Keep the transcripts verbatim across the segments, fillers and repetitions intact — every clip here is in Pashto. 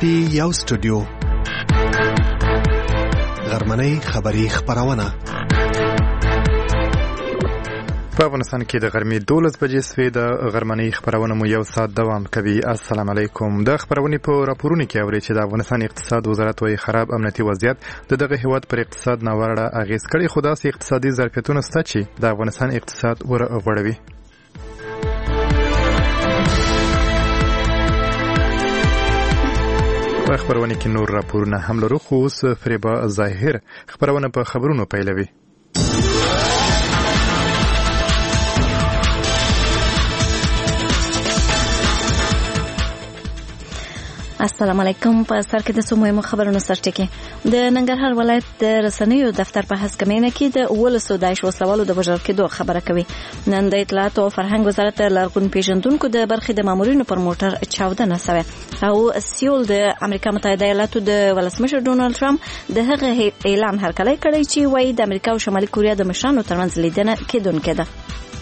دی یو سټوډیو غرمنۍ خبری خبرونه په افغانستان کې د غرمې دولس بجې سوې د غرمنۍ خبرونه مو یو ساعت دوام کوي. السلام علیکم. د خبرونې په راپورونو کې اوري چې د افغانستان اقتصاد وزارت وايي خراب امنیتي وضعیت د دغه هیواد پر اقتصاد ناوړه اغیز کړي، خو داسې اقتصادي ظرفیتونه شته چې د افغانستان اقتصاد ورغوړوي. په خبرونه کې نور راپورونه هم لرو، خو اوس فریبا ظاهر خبرونه په خبرونو پیلوي. السلام علیکم. په سر کې د څو مهمو خبرونو سرټکی. د ننګرهار ولایت د رسنیو دفتر په هسکمینه کې د ولسو داعش وسلوالو د وژل کېدو خبره کوي. نن د اطلاعات او فرهنګ وزارت لرغون پیژندونکو د برخې د مامورینو پر موټر چاودنه شوه او سیول د امریکا متحده ایالاتو د ولسمشر ډونالد ټرمپ د هغه اعلان هرکلی کړی چې وایي د امریکا او شمالي کوریا د مشرانو ترمنځ لیدنه کېدونکې ده.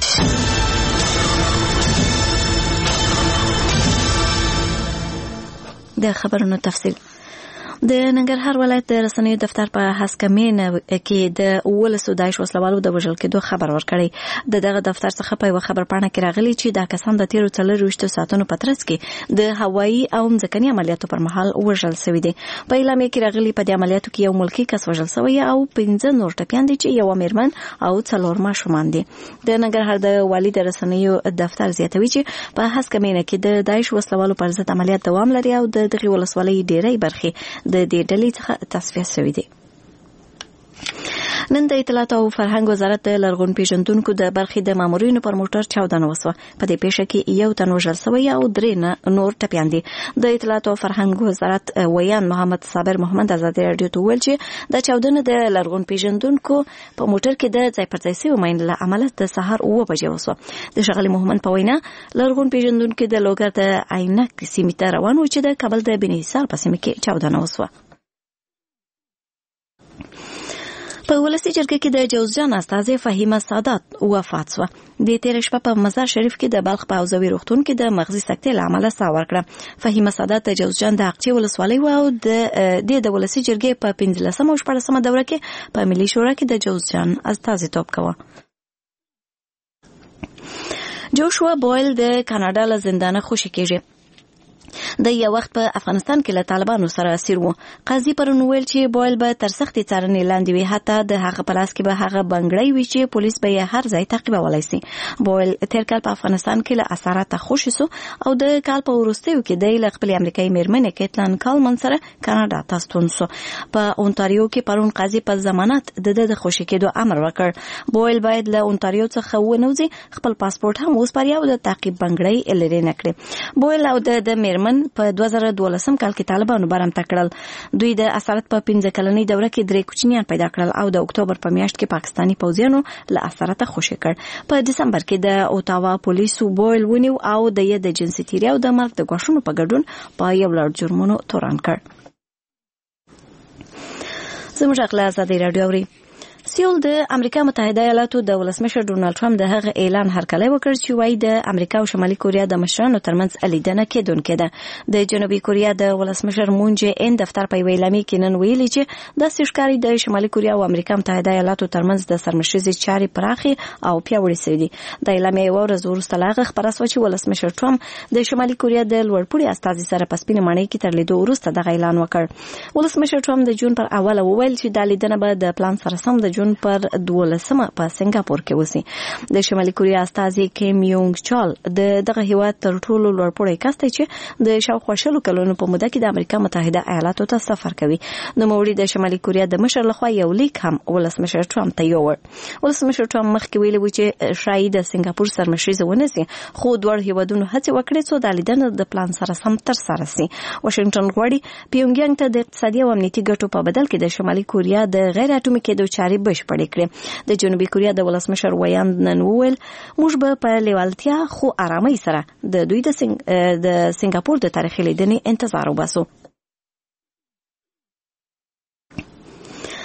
د خبرونو تفصیل. د ننګرهار ولایت د رسنیو دفتر په هسکمینه کې د ولسو داعش وسلوالو د وژل کېدو خبر ورکړی. د دغه دفتر څخه په یو خبر پاڼه کې راغلی چې دا کسان د تیرو څلورویشتو ساعتونو په ترڅ کې د هوایي او ځمکني عملیاتو پر مهال وژل شوي دي. په اعلامیه کې راغلی په دې عملیاتو کې یو ملکي کس وژل شوی او پنځه نور ټپیان دي چې یو میرمن او څلور ماشومان دي. د ننګرهار د والي د رسنیو دفتر زیاتوي چې په هسکمینه کې د داعش وسلوالو پر ضد عملیات دوام لري او د دغه ولسوالۍ ډېری برخې د دې ډلې څخه تصفیه شوې دي. نن د اطلاعات او فرهنګ وزارت د لرغون پیژندونکو د برخې د مامورینو پر موټر چاودنه وسوه. په دې پیښه کې یو تن وژل شوی او درې نور ټپیان دي. د اطلاعات او فرهنګ وزارت ویان محمد صابر محمد ازادي رادیو ته ویل چې د چاودنه د لرغون پیژندونکو په موټر کې د ځای پر ځای شوی ماین له امله د سهار اوه بجې وسوه. د ښاغلي محمد په وینا لرغون پیژندونکو د لوګر د عینک سیمې ته روان و چې د کابل د بني حصار په سیمه کې چاودنه وسوه. په ولسی جرګه کې د جوزجان استازي فهیمه سادات وفات شوه. د تیر شپه په مزار شریف کې د بلخ په حوزوي روغتون کې د مغزي سکتې له امله ساه ورکړه. فهیمه سادات د جوزجان د اقچې ولسوالۍ و او د د ولسی جرګې په پنځلسمه او شپاړسمه دوره کې په ملي شورا کې د جوزجان استازیتوب کاوه. جوشوا بویل د کاناډا له زندانه خوشي کېږي. د یو وخت په افغانستان کې له طالبانو سره اسیر و. قاضي پرون ویل چې بویل به تر سختې څارنې لاندې وي، حتی د هغه په لاس کې به هغه بنګړی وي چې پولیس به یې هر ځای تعقیبولی شي. بویل تیر کال په افغانستان کې له اساراته خوشي سو او د کال په وروستیو کې د له خپلې امریکایي میرمنې کیټلن کالمن سره کاناډا ته ستون سو. په اونتاریو کې پرون قاضي په ضمانت د د خوشي کېدو امر وکړ. بویل باید له اونتاریو څخه ونوځي، خپل پاسپورت هم وسپاري او د تعقیب بنګړی لري نه کړي. بویل او د من په دوه زره دولسم کال کې طالبانو برمته کړل. دوی د اسارت په پنځه کلنۍ دوره کې درې کوچنیان پیدا کړل او د اکتوبر په میاشت کې پاکستاني پوځیانو له اسارت خوشي کړ. په دسمبر کې د اوټاوا پولیسو بویل ونیو او د یې د جنسي تیری او د مرګ د غوښنو په ګډون په یو لړ جرمونو تورن کړ. زموږ خپل ازادي رادیو اوري. سیول د امریکا متحده ایالاتو د ولسمشر ډونالد ټرمپ د هغه اعلان هرکلی وکړ چې وایي د امریکا او شمالي کوریا د مشرانو ترمنځ لیدنه کېدونکې ده. د جنوبي کوریا د ولسمشر مون جې ان دفتر په یوه اعلامیه کې نن ویلي چې داسې ښکاري د شمالي کوریا او امریکا متحده ایالاتو ترمنځ د سرمشریزې چارې پراخې او پیاوړې شوې دي. د اعلامیې یوه ورځ وروسته له هغه خپره شوه چې ولسمشر ټرمپ د شمالي کوریا د لوړپوړي استازي سره په سپینه ماڼۍ کې تر لیدو وروسته دغه اعلان وکړ. ولسمشر ټرمپ د جون پر اوله وویل چې دا لیدنه به د پلان سره سم د جون پر دولسمه په سنگاپور کې وسی. د شمالي کوریا استازي کیم یونګ چال د دغه هیواد تر ټولو لوړپوړی کس دی چې د شاوخوا شلو کلونو په موده کې د امریکا متحده ایالاتو ته سفر کوي. نوموړي د شمالي کوریا د مشر لخوا یو لیک هم ولسمشر ټرمپ ته یووړ. ولسمشر ټرمپ مخکې ویلي و چې شاید د سنگاپور سرمشریزه ونیسي، خو دواړو هیوادونو هڅې وکړې چې د لیدنې د پلان سره سم ترسره شي. واشنگټن غواړي پیونګیانګ ته د اقتصادي او امنیتي ګټو په بدل کې د شمالي کوریا د غیر اټومي کېدو چارې بشپړې کړي. د جنوبي کوریا د ولسمشر ویان نن وویل موږ به په لیوالتیا خو آرامۍ سره د دوی د سنگ... د سنگاپور د تاریخي لیدنې انتظار وباسو.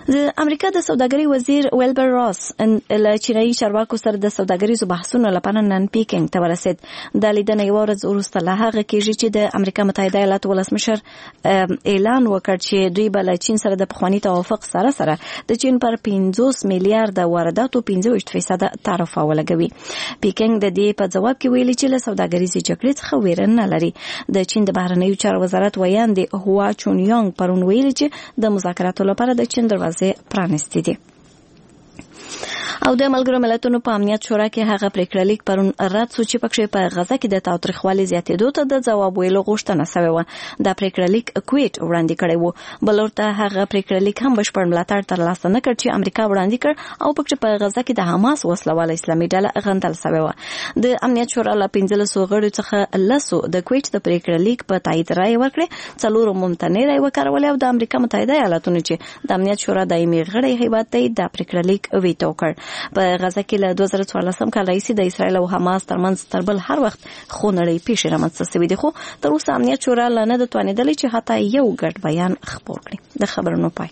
د امریکا د سوداګرۍ وزیر ویلبر راس له چینایي چارواکو سره د سوداګریزو بحثونو لپاره نن پیکنګ ته ورسید. دا لیدنه یو ورځ وروسته له هغه کېږي چې د امریکا متحده ایالاتو ولسمشر اعلان وکړ چې دوی به له چین سره د پخواني توافق سره سره د چین پر پنځوس میلیارډ وارداتو پنځه ویشت فیصد تعرفه ولګوي. پیکنګ د دې په جواب کې ویلي چې له سوداګریزې جګړې څخه ویره نه لري. د چین د بهرنیو چارو وزارت ویاند هوا چونیانګ پرون ویلي چې د مذاکراتو لپاره د چین دروازې پرانستې دي. او د ملګرو ملتونو په امنیت شورا کې هغه پریکړه لیک پرون رد شو چې پکې په غزه کې د تاوتریخوالي زیاتېدو ته د ځواب ویلو غوښتنه شوې وه. دا پریکړه لیک کویت وړاندې کړی و. بل ورته هغه پریکړه لیک هم بشپړ ملاتړ ترلاسه نه کړ چې امریکا وړاندې کړ او پکې په غزه کې د حماس وسله اسلامي ډله غندل شوې وه. د امنیت شورا له پنځلسو غړو څخه لسو د کویت د پریکړه لیک په تایید رایې ورکړې، څلورو ممتنع رایې وکارولې او د امریکا متحده ایالاتونو چې د امنیت شورا دایمي غړی هیواد دی د پریکړه لیک ویتو کړ. په غزه کې له دوه زره څوارلسم کال راهیسې د اسرایل او حماس ترمنځ تر بل هر وخت خونړۍ پیښې رامنځته شوې دي، خو تر اوسه امنیت شورا لا نه ده توانېدلې چې حتی یو ګډ بیان خپور کړي. د خبرونو پای.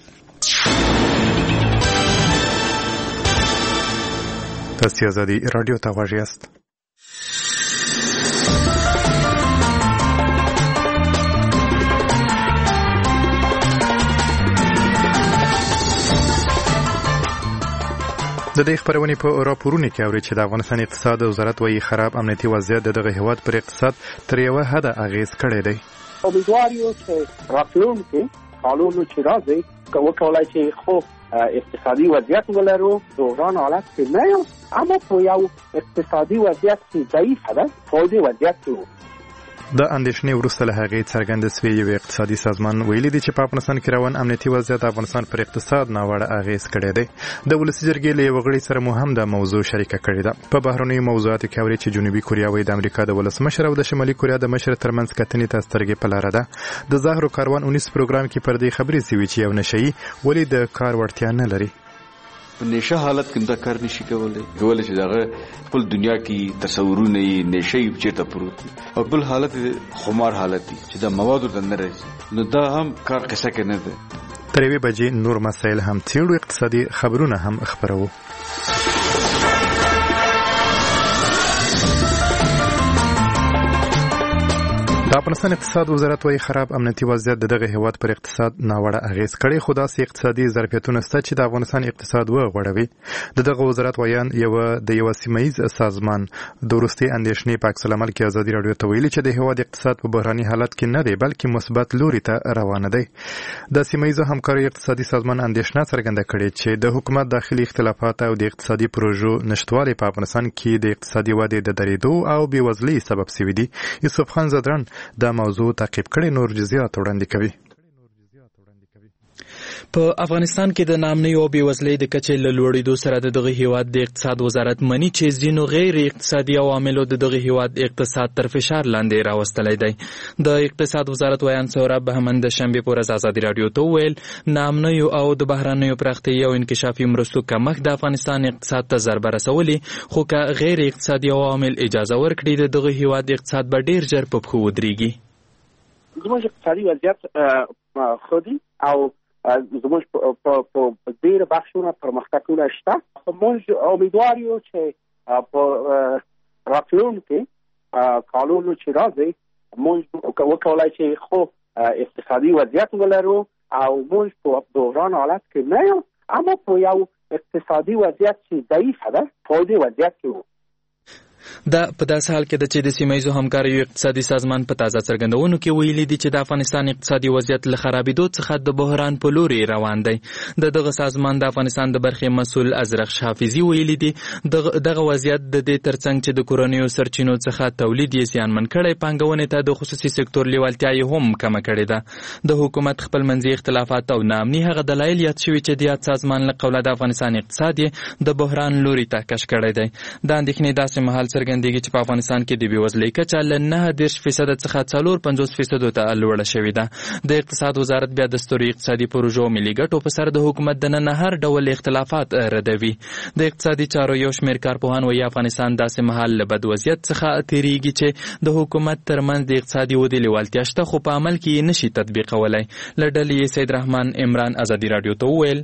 تاسو ازادي رادیو ته غوږ یاست. د دې خبرونې په راپورونو کې اوري چې د افغانستان اقتصاد وزارت وايي خراب امنیتي وضعیت دغه هیواد پر اقتصاد تر یوه حده اغیز کړی دی. امیدوار یو چې راتلونکي کالونو چې راځي وکولای شي خو اقتصادي وضعیت ولرو دوران حالت کې نه یو، اما په یو اقتصادي وضعیت چې ضعیف ده فایده وضعیت کې د اندېښنې وروسته له هغې څرګنده سوې یو اقتصادي سازمان ویلي دی چې په افغانستان کې روان امنیتي وضعیت افغانستان پر اقتصاد ناوړه اغیز کړی دی. د ولسي جرګې له یوه غړي سره مو هم دا موضوع شریکه کړې ده. په بهرنیو موضوعاتو کې اوري چې جنوبي کوریا وایي د امریکا د ولسمشر او د شمالي کوریا د مشر ترمنځ کتنې ته سترګې په لاره ده. د زهرو کاروان اونیس پروګرام کې پر دې خبرې شوي چې یو نشهیي ولې د کار وړتیا نه لري. نشه حالت کې دا کار نشي کولای کولای چې دغه خپل دنیا کې تصورونه یې نشه یې چیرته پروت او بل حالت خمار حالت دی چې د موادو د نه راځي، نو دا هم کار قصه کې نه ده. تر یوې بجې نور مسایل هم څېړو، اقتصادي خبرونه هم خپروو. د افغانستان اقتصاد وزارت وايي خراب امنیتي وضعیت د دغه هیواد پر اقتصاد ناوړه اغیز کړی، خو داسې اقتصادي ظرفیتونه شته چې د افغانستان اقتصاد وغوړوي. د دغه وزارت ویان یو د یو سیمه‌یز سازمان د وروستي اندېښنې په عکس العمل کې ازادي راډیو ته ویلي چې د هیواد اقتصاد په بحراني حالت کې نه دی بلکې مثبت لوري ته روان دی. د سیمه‌یزو همکارۍ اقتصادي سازمان اندېښنه څرګنده کړې چې د حکومت داخلي اختلافات او د اقتصادي پروژو نشټوالي په افغانستان کې د اقتصادي ودې د درېدو او بېوزلۍ سبب شوي دي. یوسف خان زدران دا موضوع تعقیب کړي، نور جزئیات وړاندې کوي. په افغانستان کې د نامنۍ او بېوزلۍ د کچې له لوړېدو سره د دغه هیواد د اقتصاد وزارت مني چې ځینو غیر اقتصادي عواملو د دغه هیواد اقتصاد تر فشار لاندې راوستلی دی. د اقتصاد وزارت ویان سهراب بهمن د شنبې په ورځ ازادي راډیو ته وویل نامنیو او د بهرنیو پراختیایي او انکشافي مرستو کمښت د افغانستان اقتصاد ته ضربه رسولي، خو که غیر اقتصادي عوامل اجازه ورکړي د دغه هیواد اقتصاد به ډېر ژر په پښو ودرېږي. زموږ اقتصادي وضعیت خودي او زموږ په ډېر بخشونه پرمختګونه شته، خو موږ امیدوار یو چې په راتلونکي کالونو چې راځي موږ وکولای شي خو اقتصادي وضعیت ولرو او موږ په دوران حالت کې نه یو، اما په یو اقتصادي وضعیت چې ضعیف ده فایده وضعیت کې دا په داسې حال کې ده چې د سیمه‌یزو همکاریو اقتصادي سازمان په تازه څرګندونو کې ویلي دي چې د افغانستان اقتصادي وضعیت له خرابېدو څخه د بحران په لوري روان دی. د دغه سازمان د افغانستان د برخې مسؤل ازرق حافظي ویلي دي دغه وضعیت د دې ترڅنګ چې د کورنیو سرچینو څخه تولید یې زیانمن کړی، پانګونې ته د خصوصي سکتور لیوالتیا یې هم کمه کړې ده. د حکومت خپلمنځي اختلافات او ناامني هغه دلایل یاد شوي چې د یاد سازمان له قوله د افغانستان اقتصاد یې د بحران لوري ته کش کړی دی. د اندېښنې داسې مهال څرګندېږي چې په افغانستان کې د بېوزلۍ کچه له نهه دېرش فیصده څخه څلور پنځوس فیصدو ته لوړه شوې ده. د اقتصاد وزارت بیا د سترو اقتصادي پروژو ملي ګټو په سر د حکومت دننه هر ډول اختلافات ردوي. د اقتصادي چارو یو شمېر کارپوهان وایي افغانستان داسې مهال له بد وضعیت څخه تېرېږي چې د حکومت ترمنځ د اقتصادي ودې لیوالتیا شته، خو په عمل کې یې نشي تطبیقولی. له ډلې یې سید رحمان عمران ازادي راډیو ته وویل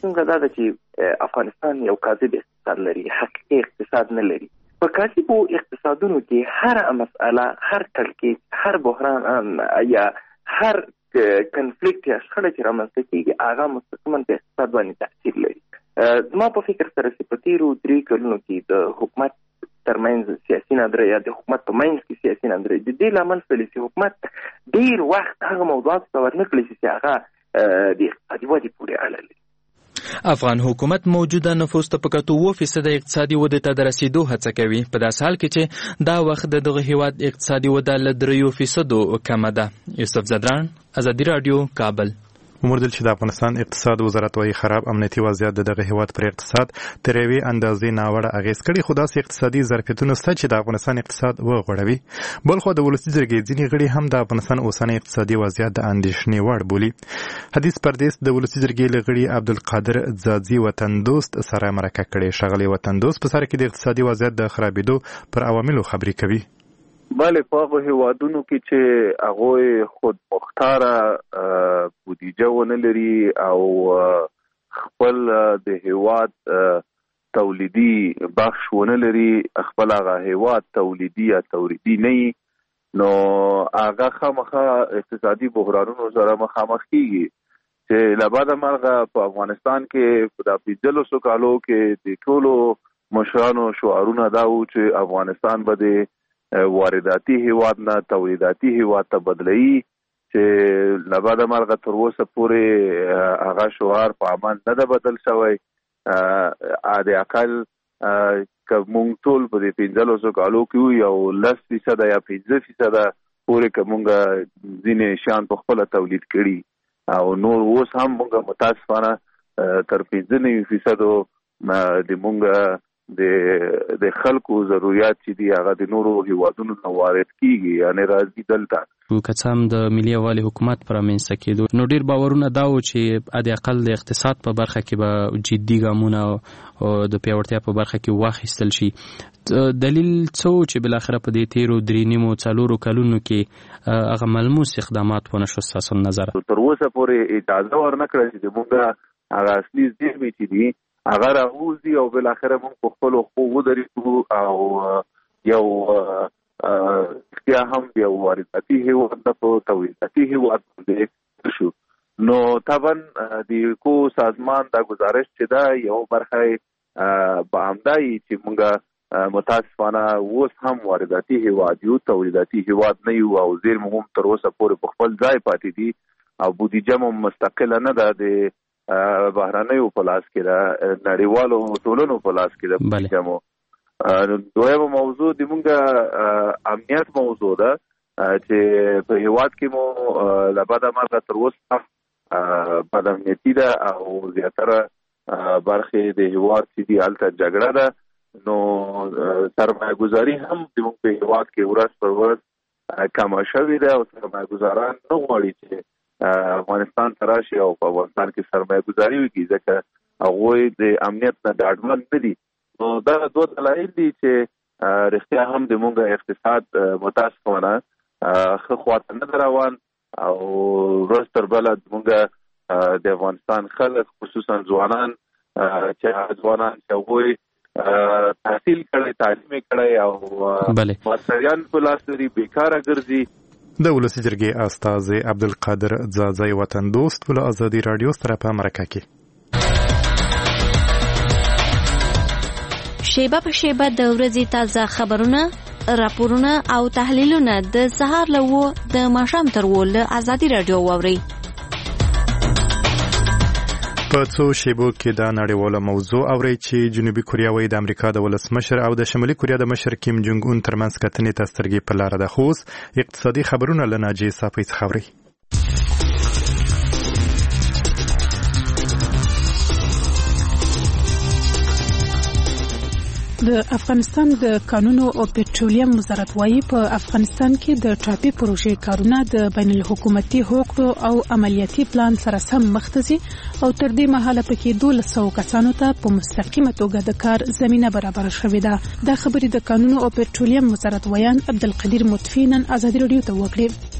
څنګه دا ده چې افغانستان یو کاذب اقتصاد لري، حقیقي اقتصاد نه لري. په کاذبو اقتصادونو کې هر مسأله، هر تلکیک، هر بحران یا هر کنفلیکټ یا شخړه چې رامنځته کېږي هغه مستقیما په اقتصاد باندې تاثیر لري. زما په فکر سره چې په تېرو درې کلونو کې د حکومت ترمنځ سیاسي ناندرۍ یا د حکومت په منځ کې سیاسي ناندرۍ د دې لامل شولې چې حکومت ډېر وخت هغه موضوعاتو ته ورنه کړي چې هغه د اقتصادي ودې پورې اړه لري. افغان حکومت موجوده نفوس ته په کتو اووه فیصده اقتصادي ودې ته د رسیدو هڅه کوي، په داسې حال کې چې دا وخت د دغه هیواد اقتصادي وده له دریو فیصدو کمه ده. یوسف زدران، ازادي راډیو، کابل. وموندل چې د افغانستان اقتصاد وزارت وايي خراب امنیتي وضعیت د دغه هیواد پر اقتصاد تر یوې اندازې ناوړه اغېز کړي، خو داسې اقتصادي ظرفیتونه شته چې د افغانستان اقتصاد وغوړوي. بلخو د ولسي جرګې ځینې غړي هم د افغانستان اوسنی اقتصادي وضعیت د اندېښنې وړ بولي. حدیث پردیس د ولسي جرګې له غړي عبدالقادر ځاځي وطن دوست سره مرکه کړې. ښاغلی وطن دوست په سر کې د اقتصادي وضعیت د خرابېدو پر عواملو خبرې کوي. بله، په هغو هیوادونو کې چې هغوی خود مختاره بودیجه ونه لري او خپل د هیواد تولیدي بخش ونه لري، خپل هغه هیواد تولیدي یا تولیدي نه وي، نو هغه خامخا اقتصادي بحرانونو سره مخامخ کېږي چې له بعده مرغه په افغانستان کې په دا پنځلسو کالو کې د ټولو مشرانو شعارونه دا وو چې افغانستان به د وارداتي هیواد نه تولیداتي هیواد ته بدلوي، چې له بعده مرغه تر اوسه پورې هغه شعار په عمل نه ده بدل شوی. د اقل که موږ ټول په دې پنځلسو کالو کې یو لس فیصده یا پنځه فیصده پورې که موږ ځینې شیان په خپله تولید کړي او نور اوس هم موږ متاسفانه تر پنځه نوي فیصدو د موږ د د خلکو ضرورت چې دی هغه د نورو هیوادونو نه وارد کیږي، یعنی راځي دلته. که څه هم د ملي یووالي حکومت پر رامنځته کېدو نو ډېر باورونه دا و چې حد اقل د اقتصاد په برخه کې به جدي ګامونه او د پیاوړتیا په برخه کې واخیستل شي. دلیل څه و چې بالاخره په دې تیرو درې نیمو څلورو کلونو کې هغه ملموس اقدامات ونه شو ستاسو نظر؟ تر اوسه پورې اجازه ورنه کړه چې موږ هغه اصلي زېرمې چې دي هغه راوځي او بالاخره موږ په خپلو خپو ودرېږو او یو اختیا هم یو وارداتي هیواد نه په تولیداتي هیواد باندې شو. نو طبعا د کو سازمان دا گزارش چې دا یو برخه به همدا وي چې موږ متاسفانه اوس هم وارداتي هیواد یو، تولیداتي هیواد نه یو او زیرمې هم تر اوسه پورې په خپل ځای پاتې دي او بودیجه هم مستقله نه ده، د بهرنیو په لاس کې ده، نړیوالو ټولنو په لاس کې ده بودیجه مو. دویمه موضوع د موږ امنیت موضوع ده چې په هیواد کې مو له بعده مرغه تر اوسه بد امنیتي ده او زیاتره برخې د هیواد چې دي هلته جګړه ده. نو سرمایه ګذاري هم د موږ په هیواد کې ورځ پر ورځ کمه شوې ده او سرمایه ګذاران نه غواړي چې افغانستان ته راشي او په افغانستان کې سرمایه ګذاري وکړي، ځکه هغوی د امنیت نه ډاډمن نه دي. نو دا دوه دلایل دي چې رښتیا هم د موږ اقتصاد متاسفانه ښه خواته نه ده روان او ورځ تر بله موږ د افغانستان خلک خصوصا ځوانان چې ځوانان چې هغوی تحصیل کړی، تعلیم یې کړی او ماستریان په لاس لري، بیکاره ګرځي. د ولسي جرګې استازی عبدالقادر ځاځی وطن دوست له ازادي راډیو سره په مرکه کې. شیبه په شیبه د ورځې تازه خبرونه، راپورونه او تحلیلونه د سهار له اووه د ماښام تر اووه له ازادي راډیو واورئ. په څو شیبو کې دا نړیواله موضوع اورئ چې جنوبي کوریا وايي د امریکا د ولسمشر او د شمالي کوریا د مشر کیم جونګ اون ترمنځ کتنې ته سترګې په لاره ده. خو اوس اقتصادي خبرونه له ناجیې صافۍ څخه اورئ. د افغانستان د کانونو او پټرولیم وزارت وايي په افغانستان کې د ټاپي پروژې کارونه د بین الحکومتي حقوقو او عملیاتي پلان سره سم مخ ته ځي او تر دې مهاله پکې دولس سوه کسانو ته په مستقیمه توګه د کار زمینه برابره شوې ده. دا خبرې د کانونو او پټرولیم وزارت ویان عبدالقدیر مطفی نن ازادي راډیو ته وکړې.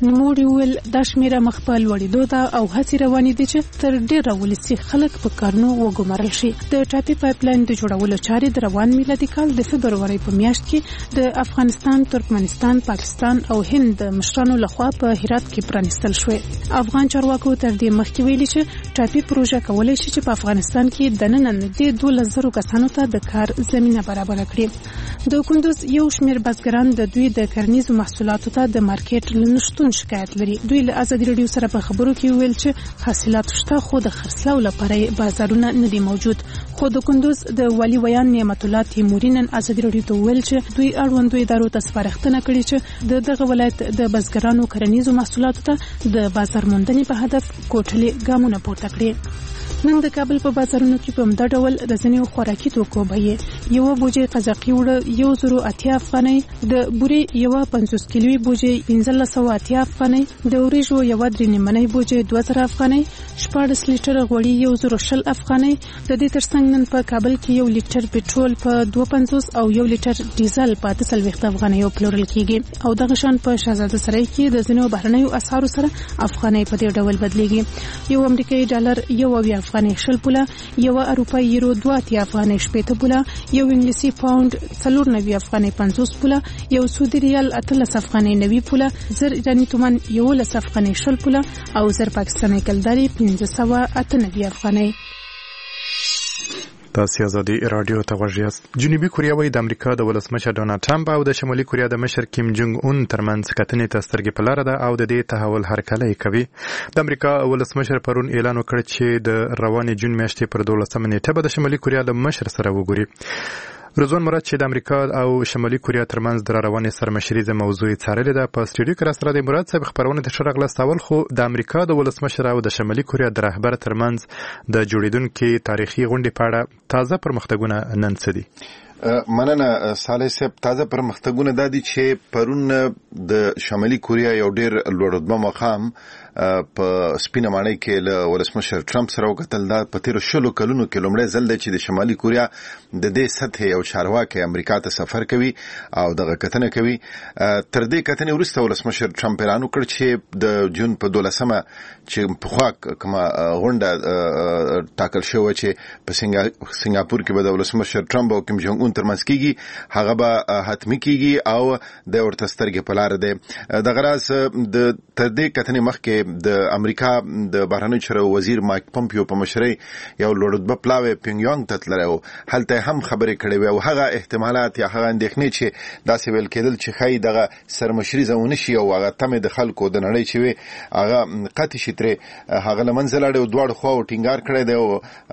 نوموړي وویل دا شمیره مخ په لوړېدو ده او هڅې روانې دي چې تر ډېره ولسي خلک په کارونو وګمارل شي. د ټاپي پایپلاین د جوړولو چارې د روان میلادي کال د فبرورۍ په میاشت کې د افغانستان، ترکمنستان، پاکستان او هند د مشرانو لخوا په هرات کې پرانیستل شوې. افغان چارواکو تر دې مخکې ویلي چې ټاپي پروژه کولای شي چې په افغانستان کې د نن نږدې دولس زره کسانو ته د کار زمینه برابر کړي. د کندوز یو شمېر بزګران د دوی د کرنیزو محصولاتو ته د مارکیټ لنشتون شکایت لري. دوی له ازادي راډیو سره په خبرو کې ویل چې حاصلات شته خو د خرڅلاو لپاره بازارونه نه دي موجود. خو د کندوز د والي ویان نعمت الله تیموري نن ازادي راډیو ته ویل چې دوی اړوندو ادارو ته سپارښتنه کړې چې د دغه ولایت د بزګرانو کرنیزو محصولاتو ته د بازار موندنې په هدف کوټلي ګامونه پورته کړي. نن د کابل په بازارونو کې په همدا ډول د ځینو خوراکي توکو بیې یو بوجي قزاقي وړه یو زرو اتیا افغانۍ، د بوري یو پنځوس کیلوي بوجي پنځلس سوه اتیا افغانۍ، د وریژو یو درې نیمنۍ بوجي دوه زره افغانۍ، شپاړس لیټره غوړي یو زرو شل افغانۍ. د دې ترڅنګ نن په کابل کې یو لیټر پټرول په دوه پنځوس او یو لیټر ډیزل په اته څلوېښت افغانۍ پلورل کیږي. او دغه شان په شهزاده سرای کې د ځینو بهرنیو اسعارو سره افغانۍ په دې ډول بدلیږي. یو امریکایي ډالر یو اویا افغانۍ شل پوله، یو اروپایي یورو دوه اتیا افغانۍ شپېته پوله، یو انګلیسي پاوند څلور نوي افغانۍ پنځوس پوله، یو سعودي ریال اتلس افغانۍ نوي پوله، زر ایراني تومان یولس افغانۍ شل پوله او زر پاکستاني کلداري پنځه سوه اته نوي افغانۍ. تاسو ازادي رادیو ته غوږ یاست. جنوبي کوریا وايي د امریکا د ولسمشر ډونالد ټرمپ او د شمالي کوریا د مشر کیم جونګ اون ترمنځ کتنې ته سترګې په لاره ده او د دې تحول هرکلی کوي. د امریکا ولسمشر پرون اعلان وکړ چې د روانې جون میاشتې پر دولسمه نیټه به د شمالي کوریا له مشر سره وګوري. رضوان مراد چې د امریکا او شمالي کوریا ترمنځ د روانې سرمشریزه موضوع څارلې ده په سټوډیو کې را سره د مراد صاحب خبرونه ته شرغ لاستول. خو د امریکا د ولسمشر او د شمالي کوریا د رهبر ترمنځ د جوړیدونکو تاریخي غونډې په اړه تازه پرمختګونه نن څه دي؟ مننه صالح صاحب. تازه پرمختګونه دا دي چې پرون د شمالي کوریا یو ډیر لوړ رتبه مقام په سپینه ماڼۍ کې له ولسمشر ټرمپ سره وکتل. دا په تیرو شلو کلونو کې لومړی ځل دی چې د شمالي کوریا د دې سطحې یو چارواکی امریکا ته سفر کوي او دغه کتنه کوي. تر دې کتنې وروسته ولسمشر ټرمپ اعلان وکړ چې د جون په دولسمه چې پخوا کومه غونډه ټاکل شوې چې په سنگاپور کې به د ولسمشر ټرمپ او کیم جونګ اون ترمنځ کیږي هغه به حتمی کیږي او د ورته سترګې په لار دی. دغه راز د تر دې کتنې مخکې د امریکا د بهرنیو چارو وزیر مایک پومپیو په مشرۍ یو لوړ رتبه پلاوی پینګیانګ ته تللی و. هلته هم خبرې کړې وې او هغه احتمالات یا هغه اندېښنې چې داسې ویل کېدل چې ښایي دغه سرمشریزه ونه شي او هغه تمې د خلکو د نړۍ چې وي هغه قطعي شي ترې هغه له منځه لاړې او دواړو خواو ټینګار کړی دی او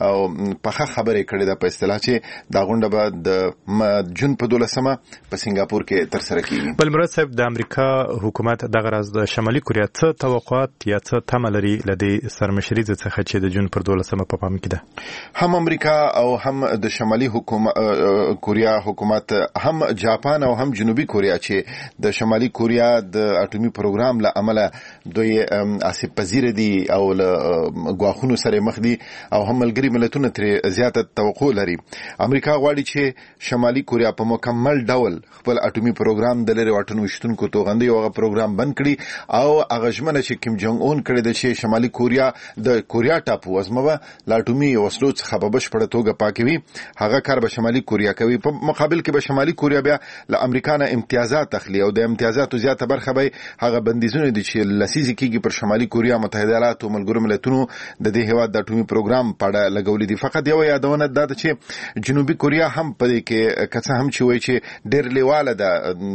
پخه خبرې کړې ده په اصطلاح چې دا غونډه به د جون په دولسمه په سنگاپور کې ترسره کیږي. بل مراد صاحب د امریکا حکومت دغه راز د شمالي کوریا څه توقعات یا څه تمه لري له دې سرمشریزه څخه چې د جون پر دولسمه په پام کې ده؟ هم امریکا او هم د شمالي حکومت کوریا حکومت هم جاپان او هم جنوبي کوریا چې د شمالي کوریا د اټومي پروګرام له امله دوی آسیب پذیر دي او له ګواښونو سره مخ دي او هم ملګري ملتونه تر زیاته توقع لري. امریکا غواړي چې شمالي کوریا په مکمل ډول خپل اټومي پروګرام د لري واټن وشتونکو توغندي او هغه پروګرام بند کړي او هغه ژمنه چې کیم جونګ اون کړی د چې شمالي کوریا د کوریا ټاپو وزمه لا اټومي وسلو څخه په بشپړه توګه پاکوي. هغه کار به شمالي کوریا کوي. په مقابل کې به شمالي کوریا بیا له امریکا نه امتیازات اخلي او د امتیازاتو زیاته برخه به هغه بندیزونه دي چې لسیزي کېږي پر شمالي کوریا متحده ایالات او ملګرو ملتونو د دې هیواد د اټومي پروګرام په اړه لګولې دي. فقط یو یادونه ده چې جنوبي کوریا هم په دې کې کڅه هم چې وایي چې ډېر لیواله ده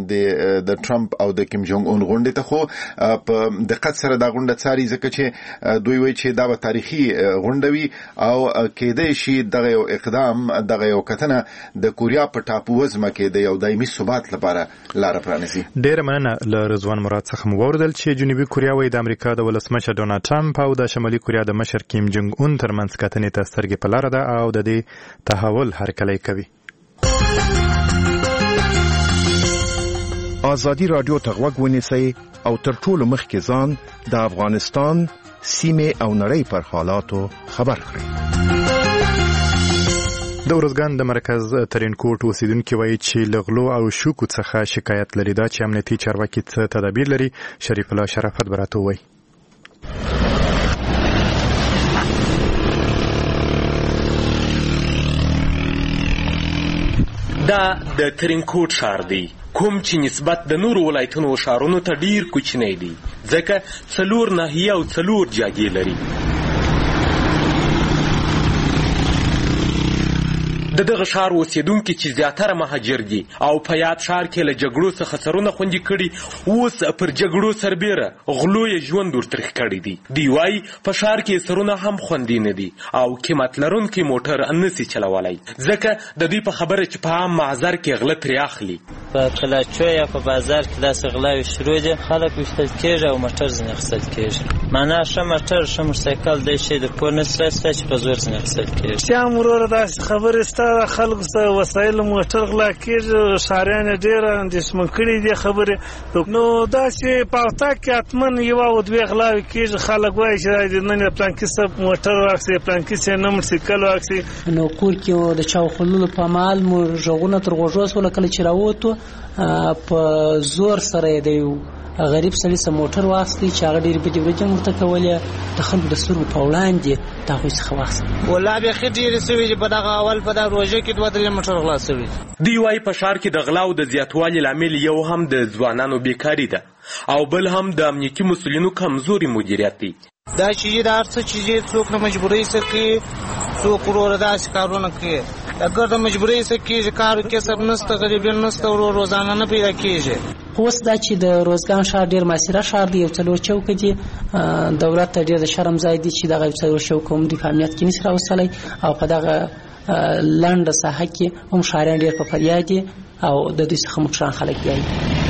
د ټرمپ او د کیم جونګ اون غونډې ته. خو په دقت سره دا غونډه څاري ځکه چې دوی وایي چې دا به تاریخي غونډه وي او کېدای شي دغه یو اقدام دغه یو کتنه د کوریا په ټاپو وزمه کې د یو دایمي ثبات لپاره لاره پرانیزي. ډېره مننه له رضوان مراد څخه مو واوریدل چې جنوبي کوریا وايي د امریکا د ولسمشر ډونالد ټرمپ او د شمالي کوریا د مشر کیم جونګ اون ترمنځ کتنې ته سترګې په لاره ده او د دې تحول هرکلی کوي. ازادي رادیو ته غوږ ونیسئ او تر ټولو مخکې ځان د افغانستان سیمه او نړۍ پر حالاتو خبر کړئ. د ارزګان د مرکز ترینکوټ اوسیدونکي وایي چې له غلو او شوکو څخه شکایت لري دا چې امنیتي چارواکي څه تدابیر لري. شریف الله شرافت به راته ووایي. دا د ترینکوټ ښار دی کوم چې نسبت د نورو ولایتونو ښارونو ته ډیر کوچنی دی ځکه څلور ناحیې او څلور جاګې لري. د دغه ښار اوسیدونکي چې زیاتره مهاجر دي او په یاد ښار کې له جګړو څخه سرونه خوندي کړي اوس پر جګړو سربیره غلو یې ژوند ورترخ کړی دی. دوی وایي په ښار کې سرونه هم خوندي نه دي او قیمت لرونکي موټر نسي چلولی ځکه د دوی په خبره چې په عام محضر کې غله ترې اخلي. په کلاچو یا په بازار کې داسې غلاوې شروع دي خلک ویشتل کېږي او موټر ځینې اخیستل کېږي. معنا ښه موټر ښه موټرسایکل دی چې د پوه نسي راسته چې په زور ځینې اخیستل کېږي. شیام وروره داسې خبرې ستا د خلکو څخه وسایل موټر غلا کېږي ښاریان یې ډېره اندېښمن کړي دي خبرې. نو داسې په اتاق کې حتما یوه او دوې غلاوې کېږي. خلک وایي چې نن یې پلانکي صاحب موټر واخیستې پلانکي صاحب نه موټرسایکل واخیستې. نو کور کې د چاو خللو په مهال مو غږونه تر غوږو شول کله چې راووتو په زور سره یې د یو غریب سړي څخه موټر واخیستی چې هغه ډېرې بدې ورځې ورته کولې د خلکو د سترګو په وړاندې د هغوی څخه واخیست. والله بیخي ډېرې سوي چې په دغه اول په دغه روژه کې دوه درې موټر غلا سوي. دوی وایي په ښار کې د غلاو د زیاتوالي لامل یو هم د ځوانانو بیکاري ده او بل هم د امنیتي مسؤلینو کمزوري مدیریت دی. دا چې د هر څه چې څوک نه مجبورۍ سره کوي څوک وروره داسې کارونه کوي. اگر د مجبورۍ سره کېږي کار کسب نشته غریبیان نشته ورو روزانه نه پیدا کېږي. خو اوس دا چې د روزګان ښار ډېر معاصره ښار دی یو څلور چوکه دي دولت ته ډېر د شرم ځای دی چې دغه یو څلور چوکه هم دوی په امنیت کې نشي راوستلی او په دغه لنډه ساحه کې هم ښاریان ډېر په فریاد دي او د دوی څخه موټران خلک بیایي.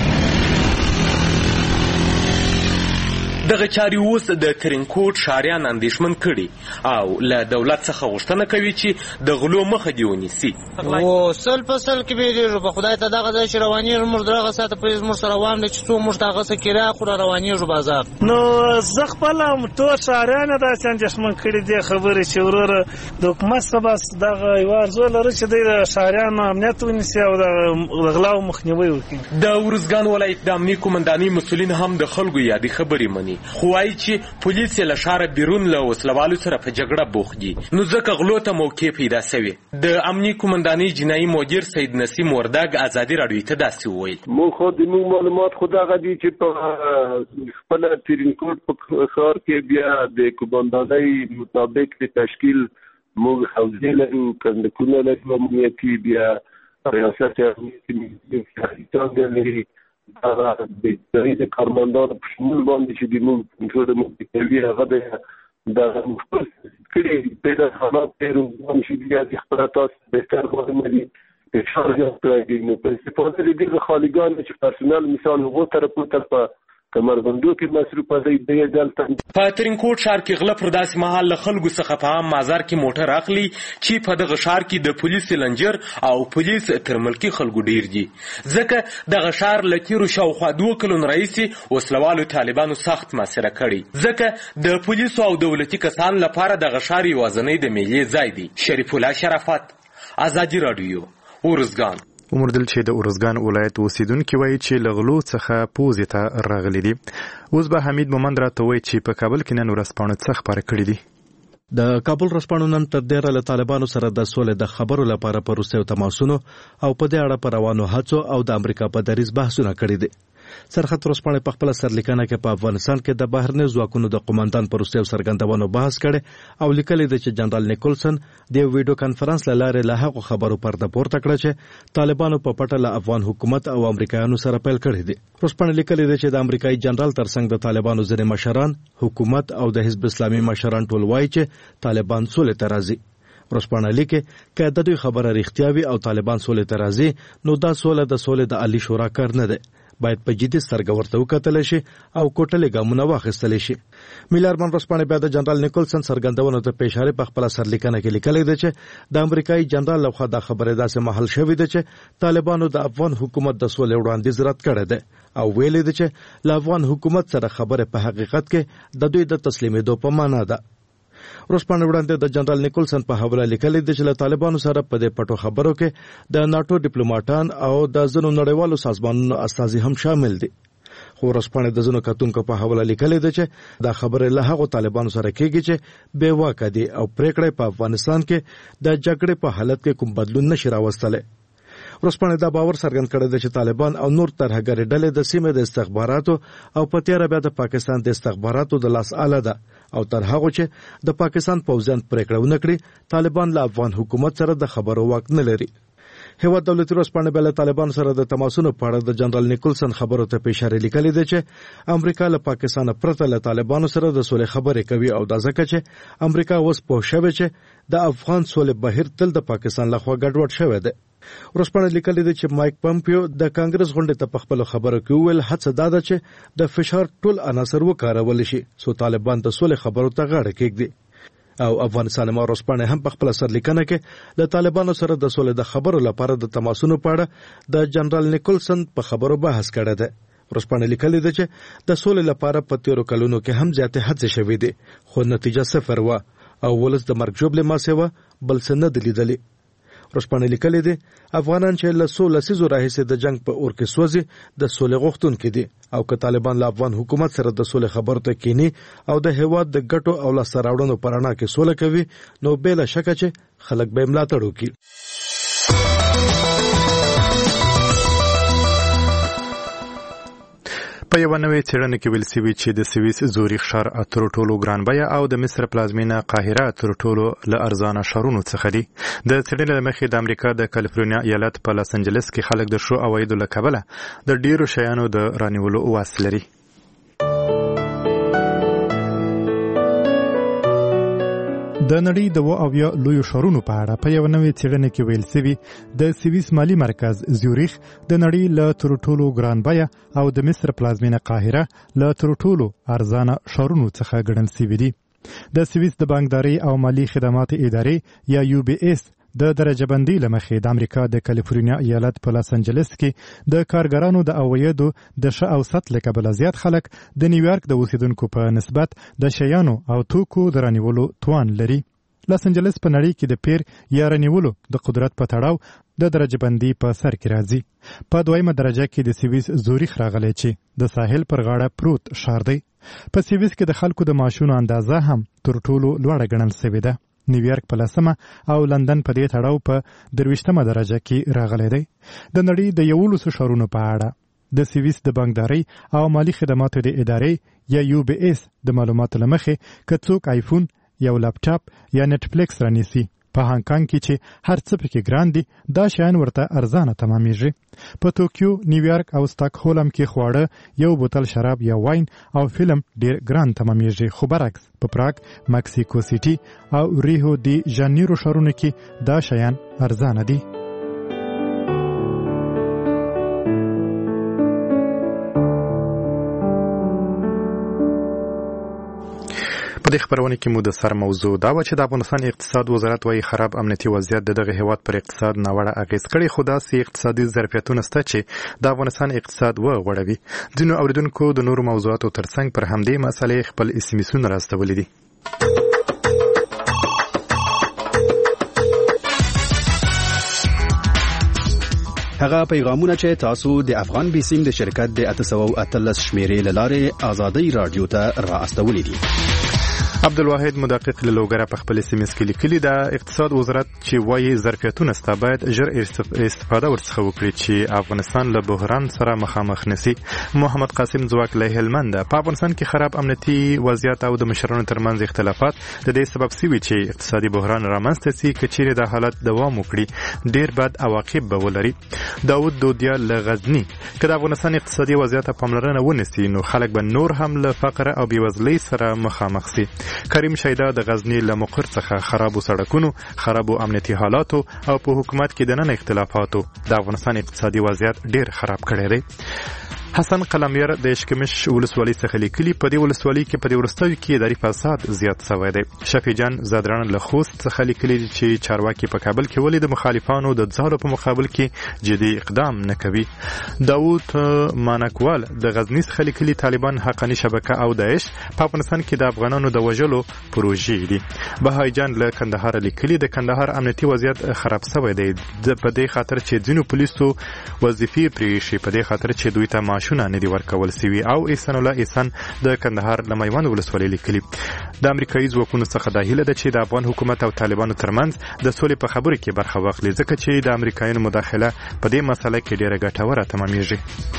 دغه چارې اوس د ترینکوټ ښاریان اندېښمن کړي او له دولت څخه غوښتنه کوي چې د غلو مخه دې ونیسي. او سل په سل کې بیریږو په خدای ته دغه ځای چې روانېږو موږ دغه ساعته پرېز موږ سره روان دی چې څو موږ ته هغه څه کرایه خو روانېږو بازار. نو زه خپله ټول ښاریان یې داسې اندېښمن کړي دي خبرې چې وروره د حکومت څخه بس دغه یوه ارزو لري چې دوی د ښاریانو امنیت ونیسي او د غلاو مخنیوی وکړي. د ارزګان ولایت د امنیې قومندانۍ مسؤلین هم د خلکو یادې خبرې مني خو وایي چې پولیس یې له ښاره بیرون له وسلوالو سره په جګړه بوخت دي نو ځکه غلو ته موقع پیدا سوې. د امنیې قومندانۍ جنایي مدیر سید نسیم وردګ ازادي راډیو ته داسې وویل. موږ خو د موږ معلومات خو دغه دي چې په خپله ترینکوټ په ښار کې بیا د قومندانۍ مطابق د تشکیل موږ حوزې لرو کندکونه لرو امنیتي بیا ریاست امنیتي لري هغه د د کارمندانو په شمول باندې چې د موږ ټول مختلفي هغه د مختلف کړي پیدا حالات پیرو چې بیا د خپلاتات بهتر باندې فشار زیات کړي نو په استفاده لري د خالګان چې پرسونل مثال وګ طرف طرف کمربندو کې مصروف دی د دلته په ترینکوټ ښار کې غله پر داسې مهال له خلکو څخه په عام مازار کې موټر اخلي چې په دغه ښار کې د پولیس لنجر او پولیس تر ملکي خلکو ډیر دي ځکه دغه ښار له تیرو شاوخوا دوه کلونو راهیسې وسلوالو طالبانو سخت محاصره کړی ځکه د پولیسو او دولتي کسانو لپاره دغه ښار یوازینی د میلې ځای دی. شریف الله شرافت ازادي راډیو ارزګان. عمردل چې د ارزګان ولایت اوسیدونکي وایي چې له غلو څخه پوزې ته راغلي دي. اوس به حمید مومند راته وایي چې په کابل کې نن ورځپاڼه څه خپاره کړي دي. د کابل ورځپاڼو نن تر ډیره له طالبانو سره د سولې د خبرو لپاره په روسیې تماسونو او په دې اړه په روانو هڅو او د امریکا په دریځ بحثونه کړي دي. سرحد ورځپاڼه په خپل سرلیکنه کې په افغانستان کې د بهرنی ځواکونو د قوماندان پر روسیې څرګندونو بحث کړي او لیکلي دي چې جنرال نیکولسن د ویډیو کانفرنس له لارې له هغو خبرو پرده پورته کړه چې طالبانو په پټه له افغان حکومت او امریکایانو سره پیل کړی دي. ورځپاڼه لیکلي دي چې د امریکایي جنرال ترڅنګ د طالبانو ځینې مشران حکومت او د حزب اسلامي مشران ټول وایي چې طالبان سولې ته راځي. ورځپاڼه لیکي که د دوی خبره رښتیا وي او طالبان سولې ته راځي نو دا سوله د سولې د عالی شورا کار نه دی باید په جدي سترګه ورته وکتل شي او کوټلې ګامونه واخیستل شي. میلارمن ورځپاڼه بیا د جنرال نیکولسن څرګندونو ته په اشاره په خپل سرلیکنه کې لیکلي ده چې د امریکایي جنرال لخوا د خبرې داسې محل شوې ده چې طالبانو د افغان حکومت د سولې وړاندیز رد کړی دی او ویلي ده چې له افغان حکومت سره خبره په حقیقت کې د دوی د تسلیمېدو په معنا ده. ورځپاڼې وړاندې د جنرال نیکولسن په حواله لیکلي دي چې له طالبانو سره په دې پټو خبرو کې د ناتو ډیپلوماټان او د ځینو نړیوالو سازمانونو استازي هم شامل دي. خو ورځپاڼې د ځینو کتونکو په حواله لیکلي دي چې دا خبره له هغو طالبانو سره کېږي چې بې واکه دي او پریکړې په افغانستان کې د جګړې په حالت کې کوم بدلون نشي راوستلی. ورځپاڼې دا باور څرګند کړی دی چې طالبان او نور ترهګرې ډلې د سیمې د استخباراتو او په تېره بیا د پاکستان د استخباراتو د لاس آله ده او تر هغو چې د پاکستان پوځیان پریکړه ونه کړي طالبان له افغان حکومت سره د خبرو واک نه لري. هیواد دولتي ورځپاڼې بیا له طالبان سره د تماسونو په اړه د جنرال نیکولسن خبرو ته په اشاره لیکلي دی چې امریکا له پاکستان پرته له طالبانو سره د سولې خبرې کوي او دا ځکه چې امریکا اوس پوه شوې چې د افغان سولې بهیر تل د پاکستان لخوا ګډوډ شوی دی. ورځپاڼې لیکلي دي چې مایک پمپیو د کانګرس غونډې ته په خپلو خبرو کې وویل هڅه دا ده چې د فشار ټول عناصر وکارول شي څو طالبان د سولې خبرو ته غاړه کېږدي. او افغانستان ما ورځپاڼې هم په خپله سرلیکنه کې له طالبانو سره د سولې د خبرو لپاره د تماسونو په اړه د جنرال نیکولسن په خبرو بحث کړی دی. ورځپاڼې لیکلي ده چې د سولې لپاره په تیرو کلونو کې هم زیاتې هڅې شوې دي خو نتیجه صفر وه او ولس د مرګ ژوبلې ماسې وه بل څه نه دي لیدلي. ورځپاڼې لیکلي دي افغانان چې له څو لسیزو راهیسې د جنګ په اور کې سوځي د سولې غوښتونکي دي او که طالبان له افغان حکومت سره د سولې خبرو ته کینی او د هیواد د ګټو او لاسته راوړنو په رڼا کې سوله کوي نو بې له شکه چې خلک به یې ملاتړ وکړي. په یوه نوې څېړنه کې ویل شوي چې د سویس زوریخ ښار تر ټولو ګران بیه او د مصر پلازمینه قاهره تر ټولو له ارزانه ښارونو څخه دي. د څېړنې له مخې د امریکا د کالیفورنیا ایالت په لاس انجلس کې خلک د ښو عوایدو له کبله د ډېرو شیانو د رانیولو وس لري. د نړۍ د اوه اویا لویو ښارونو په اړه په یوه نوې څېړنه کې ویل شوي د سویس مالي مرکز زیوریخ د نړۍ له تر ټولو ګران بیه او د مصر پلازمینه قاهره له تر ټولو ارزانه ښارونو څخه ګڼل شوي دي. د سویس د بانکدارۍ او مالي خدمات ادارې یا یو بی ایس د درجه بندۍ له مخې د امریکا د کالیفورنیا ایالت په لاس انجلس کې د کارګرانو د عوایدو د ښه اوسط له کبله زیات خلک د نیویارک د اوسیدونکو په نسبت د شیانو او توکو د رانیولو توان لري. لاس انجلس په نړۍ کې د پیر یا رانیولو د قدرت په تړاو د درجه بندۍ په سر کې راځي. په دویمه درجه کې د سویس زوریخ راغلی چې د ساحل پر غاړه پروت ښار دی. په سویس کې د خلکو د معاشونو اندازه هم تر ټولو لوړه ګڼل شوې ده. نیویارک په لسمه او لندن په دې تړاو په درویشتمه درجه کې راغلی دی. د نړۍ د یولسو ښارونو په اړه د سویس د بانکدارۍ او مالي خدماتو د ادارې یا یو بی ایس د معلوماتو له مخې که څوک آیفون یو لپټاپ یا نټفلیکس رانیسي په هانګ کې چې هر څه پکې ګران دي دا شیان ورته ارزانه تمامیږي. په توکیو، نیویارک او ستاکهولم کې خواړه یو بوتل شراب یا واین او فلم ډیر ګران تمامیږي. خو برعکس په پراګ، مکسیکو سیټي او ریو دی جانیرو ښارونو کې دا شیان ارزانه دي. په دې خبرونه کې مو د سر موضوع دا و چې د افغانستان اقتصاد وزارت وايي خراب امنیتي وضعیت د دغه هیواد پر اقتصاد ناوړه اغیز کړی خو داسې اقتصادي ظرفیتونه شته چې د افغانستان اقتصاد وغوړوي. ځینو اوریدونکو د نورو موضوعاتو ترڅنګ پر همدې مسلې خپل اس ام اسونه راستولي دي. هغه پیغامونه چې تاسو د افغان بیسیم د شرکت د اته سوه اتلس شمیرې له لارې آزادۍ رادیو ته را استولي دي. عبدالواحد مدقق له لوګره په خپل اس ام اس کې لیکلي دا اقتصاد وزارت چې وايي ظرفیتونه ستا باید ژر استفاده ورڅخه وکړي چې افغانستان له بحران سره مخامخ نشي. محمد قاسم ځواک له هلمند په افغانستان کې خراب امنیتي وضعیت او د مشرانو ترمنځ اختلافات د دې سبب شوي چې اقتصادي بحران رامنځته شي. که چیرې دا حالت دوام وکړي ډیر بد عواقب به ولري. داود دودیا له غزني که د افغانستان اقتصادي وضعیت پاملرنه ونیسي نو خلک به نور هم له فقر او بېوزلۍ سره مخامخ شي. کریم شیدا د غزنی له مقر څخه خرابو سړکونو، خرابو امنیتي حالاتو او په حکومت کې د نن اختلافاتو د افغانستان اقتصادي وضعیت ډیر خراب کړی دی. حسن قلمیر د اشکمش ولسوالۍ څخه لیکلي په دې ولسوالۍ کې په دې وروستیو کې اداري فساد زیات شوی دی. شفیع جان زادران له خوست څخه لیکلي چې چارواکي په کابل کې ولې د مخالفانو د ځالو په مقابل کې جدي اقدام نه کوي. داوود مانکوال د غزنی څخه لیکلي طالبان حقاني شبکه او داعش په افغانستان کې د افغانانو د وژلو پروژې دي. بهای جان له کندهار لیکلي د کندهار امنیتي وضعیت خراب شوی دی په دې خاطر چې ځینو پولیسو وظیفې پرې شي په دې خاطر چې دوی ته معاشونه نه دي ورکول سوي. او احسان الله احسان د کندهار له میوند ولسوالۍ لیکلي د امریکایي ځواکونو څخه دا هیله ده چې د افغان حکومت او طالبانو ترمنځ د سولې په خبرو کې برخه واخلي ځکه چې د امریکایانو مداخله په دې مسله کې ډیره ګټوره تمامېږي.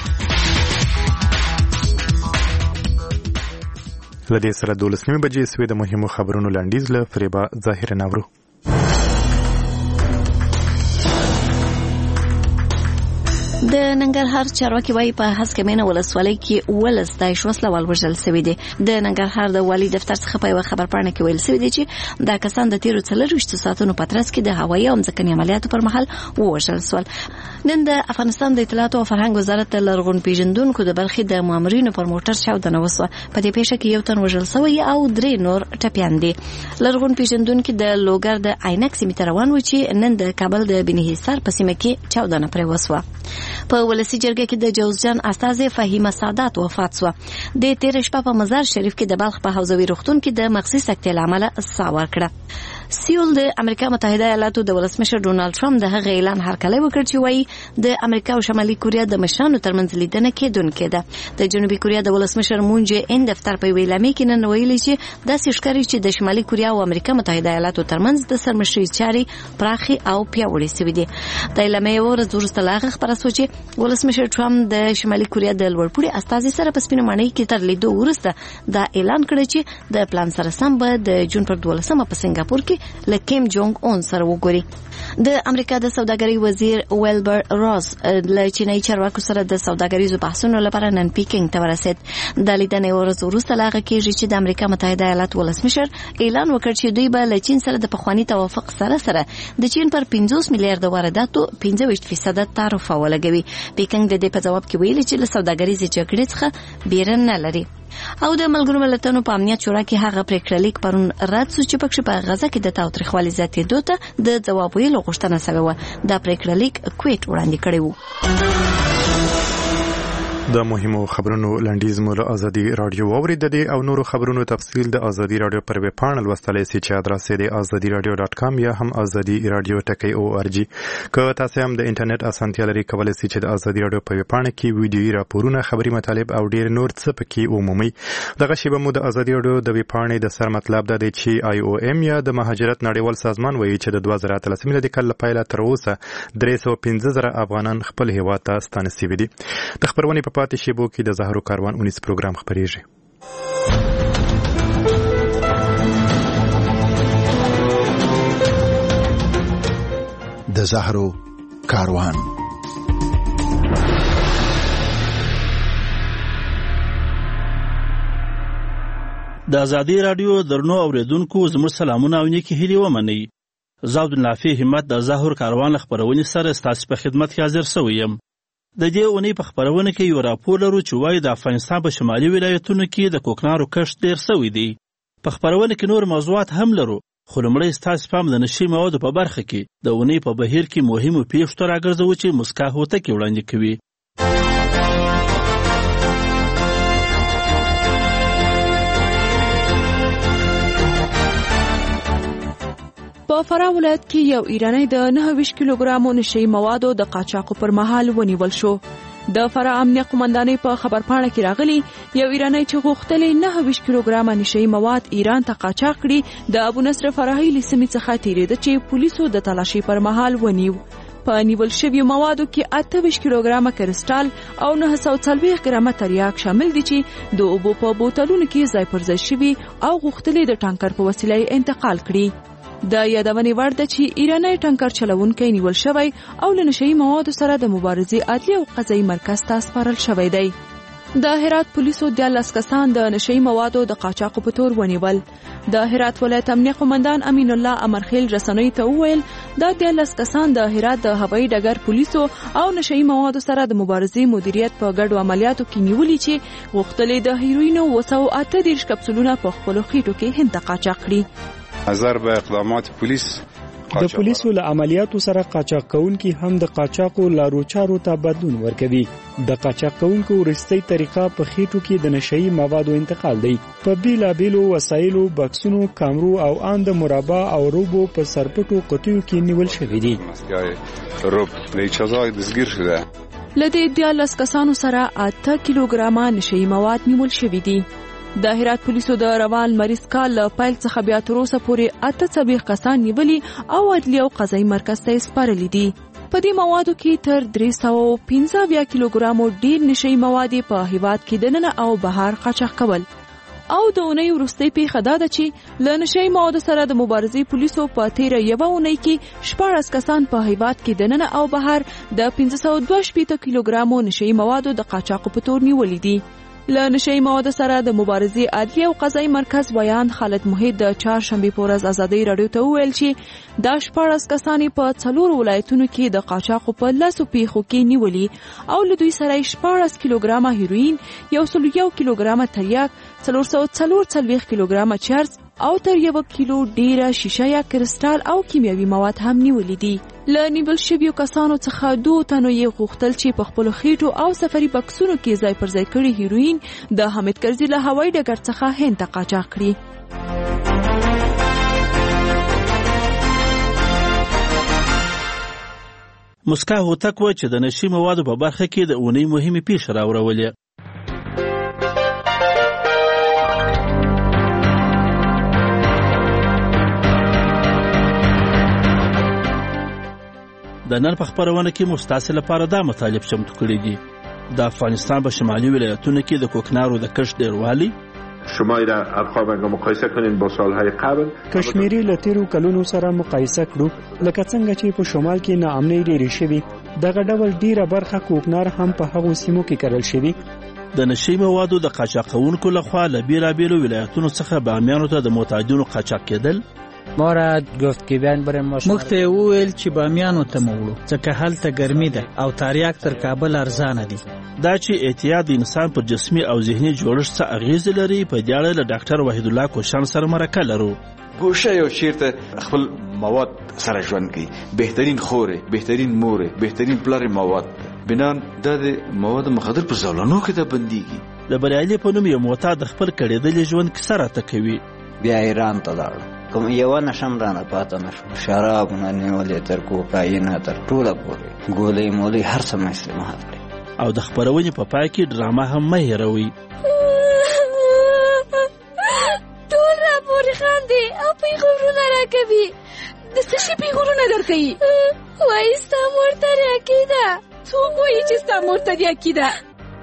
لدې سره دولس نیمې بجې سوې د مهمو خبرونو لنډیز له فریبا ظاهر نورو. د ننګرهار چارواکي وايي په هسکمینه ولسوالۍ کې ولس د شوسله والوژل سوي دي. د ننګرهار د والي دفتر څخه په یو خبرپاڼه کې ویل سوي دي چې دا کسان د تیرو څلورویشتو ساعتونو په ترڅ کې د هوایي او ځمکني عملیاتو پر مهال ووژل سول. نن د افغانستان د اطلاعات او فرهنګ وزارت د لرغون پیژندونکو د برخې د مامورینو پر موټر چاودنه وسوه. په دې پیښه کې یو تن وژل سوی او درې نور ټپیان دي. لرغون پیژندونکو د لوګر د عینک سیمې ته روان و چې نن د کابل د بني حصار په سیمه کې چاودنه پرې وسوه. په ولسی جرګه کې د جوزجان استازي فهیمه سعادت وفات شو. د تیر شپه په مزار شریف کې د بلخ په حوزوي روغتون کې د مغزي سکتې لامل ساور کړه. سیول د امریکا متحده ایالاتو د ولسمشر ډونالد ټرمپ د هغه اعلان هرکلی وکړ چې وایي د امریکا او شمالي کوریا د مشرانو ترمنځ لیدنه کېدونکې ده. د جنوبي کوریا د ولسمشر مون جې ان دفتر په ویلامي کې نن ویلي چې داسې ښکاري چې د شمالي کوریا او امریکا متحده ایالاتو ترمنځ د سرمشري چارې پراخي او پیاوړې شوې دي. د اعلامیې ورځ وروسته لا خبره شوه چې ولسمشر ټرمپ د شمالي کوریا د لوړپوړي استازي سره په سپینه ماڼۍ کې تر لیدو وروسته دا اعلان کړی چې د پلان سره سم به د جون پر دولسمه په سنگاپور کې له کیم جونګ اون سره وګوري. د امریکا د سوداګرۍ وزیر ویلبر راس له چینایي چارواکو سره د سوداګریزو بحثونو لپاره نن پیکینګ ته ورسید. د لیدنې ورځ وروسته لاغه کېږي چې د امریکا متحده ایالات ولسمشر اعلان وکړ چې دوی به له چین سره د پخوانی توافق سره سره د چین پر پنځوس میلیارډ وارداتو پنځه ویشت فیصد تعرفه ولګوي. پیکینګ د دې په جواب کې ویلي چې له سوداګریزې جګړې څخه بیره نه لري. او د ملګرو ملتونو په امنیت شورا کې هغه پریکړه لیک پرون رد شو چې پکې په غزا کې د تاوتریخوالي زیاتېدو ته د ځواب ویلو غوښتنه شوې وه. دا پریکړه لیک کویت وړاندې کړی و. د مهمو خبرونو لنډیز مو له ازادي رادیو واوریدل او نورو خبرونو تفصیل د ازادي رادیو پر ویب پاڼه لوستلای شئ چې ادرس یې د ازادي رادیو ډاټ کام یا هم ازادي رادیو ټکی او ار جی. که تاسو هم د انټرنیټ اسانتیا لرئ کولای شئ چې د ازادي رادیو په ویب پاڼه کې ویډیويي راپورونه خبري مطالب او ډیر نور څه پکې ومومئ. دغه شی به مو د ازادي رادیو د ویب پاڼې د سر مطلب د چې آی او ام یا د مهاجرت نړیوال سازمان وایي چې د دوه زره اتلس میلادي کال لپاره تر اوسه درې سوه پنځه زره افغانان خپل هیواد ته ستانه شوي دي. د خبرونې په پاتې شیبو کې د زهرو کاروان اونیس پروګرام خبرېږي. د زهرو کاروان د ازادي رادیو درنو اوریدونکو زموږ سلامونه او نیکی هیلې ومنئ. زه عبدالنافع همت د زهرو کاروان خبرونې سره ستاسو په خدمت کې حاضر شوی یم. د دې اونۍ په خبرونه کې یو راپور لرو چې وایي د افغانستان په شمالي ولایتونو کې د کوکنارو کښت ډېر شوی دی. په خبرونه کې نور موضوعات هم لرو خو لومړی ستاسو پام د نشي موادو په برخه کې د اونۍ په بهیر کې مهمو پیښو ته راګرځوو چې مسکا هوتکې وړاندې کوي. په فراه ولایت کې یو ایرانی د نهه ویشت کیلوګرامو نشي موادو د قاچاقو پر مهال ونیول شو. د فراه امنیه قومندانۍ په خبرپاڼه کې راغلي یو ایرانی چې غوښتلې نهه ویشت کیلوګرامه نشي مواد ایران ته قاچاق کړي د ابو نصر فراهي له سیمې څخه تیریده چې پولیسو د تلاشي پر مهال ونیو. په نیول شویو موادو کې اته ویشت کیلوګرامه کرسټال او نهه سوه څلوېښت ګرامه تریاک شامل دي چې د اوبو په بوتلونو کې ځای پر ځای شوي او غوښتلې د ټانکر په وسیله انتقال کړي. د یادونې وړ ده چې ایرانی ټانکر چلونکی نیول شوی او له نشهیي موادو سره د مبارزې عدلي او قضایي مرکز ته سپارل شوی دی. د هرات پولیسو دیارلس کسان د نشئی موادو د قاچاقو په تور ونیول. د هرات ولایت امنیه قومندان امین الله امرخیل رسنۍ ته وویل دا دیارلس کسان د هرات د هوایي ډګر پولیسو او نشئی موادو سره د مبارزې مدیریت په ګډو عملیاتو کې نیولي چې غوښتلې د هیروینو اوه سوه اته دېرش کپسولونه په خپلو خېټو کې هند ته قاچاق کړي. نظر به اقدامات پولیس د پولیسو له عملیاتو سره قاچاق کوونکي هم د قاچاقو لارو چارو ته بدلون ورکوي. د قاچاق کوونکو وروستۍ طریقه په خېټو کې د نشئی موادو انتقال دی. په بیلابیلو وسایلو، بکسونو، کامرو او ان د مربع او روبو په سرپټو قطیو کې نیول شوي دي. روب له اجازه دزګیر شوه. لدې دیارلس کسانو سره اته کیلوګرامه نشئی مواد نیول شوي دي. د هرات پولیسو د روان مریض کال له پیل څخه بیا تر اوسه پورې اته څلوېښت کسان نیولي او عدلي او قضایي مرکز ته یې سپارلي دي. په دې موادو کې تر درې سوه پنځه اویا کیلوګرامو ډېر نشئی مواد په هیواد کې دننه او بهر قاچاق کول. او د اونۍ وروستۍ پیښه دا ده چې له نشئی موادو سره د مبارزې پولیسو په تیره یوه اونۍ کې شپاړس کسان په هیواد کې دننه او بهر د پنځه سوه دوه شپېته کیلوګرامو نشئی موادو د قاچاقو په تور نیولي دي. له نشئی موادو سره د مبارزې عدلي او قضایي مرکز ویان خالد محیط د چهارشنبې په ورځ ازادۍ راډیو ته وویل چې دا شپاړس کسان په څلورو ولایتونو کې د قاچاقو په لسو پیښو کې نیولي او له دوی سره شپاړس کیلوګرامه هیروین، یو سل یو کیلوګرامه تریاک، څلور سوه څلور څلوېښت کیلوګرامه چرس او تر یو کیلو ډیره شیشه یا کرسټال او کیمیاوي مواد هم نیولي دي. له نیول شویو کسانو څخه دوه تنو یې غوښتل چې په خپلو خېټو او سفري بکسونو کې ځای پر ځای کړي هیروین د حامد کرزي له هوایي ډګر څخه هند ته قاچاق کړي. مسکا هوتک و چې د نشي موادو په برخه کې د اونۍ مهمې پیښې راوړولې. د نن په خبرونه کې مستاسل لپاره دا مطالب چمتو کړي دي. د افغانستان په شمالي ولایتونو کې د کوکنارو د کښت ډیروالی شمای را ارقام اگه مقایسه کنین با سالهای قبل کشمیری له تیرو کلونو سره مقایسه کړو لکه څنګه چې په شمال کې ناامنۍ ډېرې شوي دغه ډول ډیره برخه کوکنار هم په هغو سیمو کې کرل شوي. د نشئی موادو د قاچاق کوونکو لخوا له بیلابیلو ولایتونو څخه بامیانو ته د معتادینو قاچاق کېدل. ما را گفت که بیان برای ما موږ ته وویل چې بامیانو ته موړو ځکه هلته ګرمي ده او تریاک تر کابل ارزانه دي. دا چې اعتیاد د انسان پر جسمي او ذهني جوړښت څه اغیز لري په دې اړه له ډاکټر وحید الله کوشان سره مرکه لرو. ګوشه یو چیرته خپل مواد سره ژوند کوي، بهترین خوره، بهترین موره، بهترین پلار مواد بنان د مواد مخدر په زولانو کې د بنديږي. د بریالي په نوم یو معتاد خپل کړېدلې ژوند کیسه راته کوي. بیا ایران ته لاړ کوم یو نشم رانه پاته نشو شراب نه نیولې تر کوکاین تر ټوله پورې ګولې مولې هر څه مې استعمال کړې. او د خبرونې په پای کې ډرامه هم مه هېروئ. ټول راپورې خاندي او پیغورونه راکوي. د څه شي پیغورونه درکوي؟ وایي ستا مور تریاکې ده. څوک وایي چې ستا مور تریاکې ده؟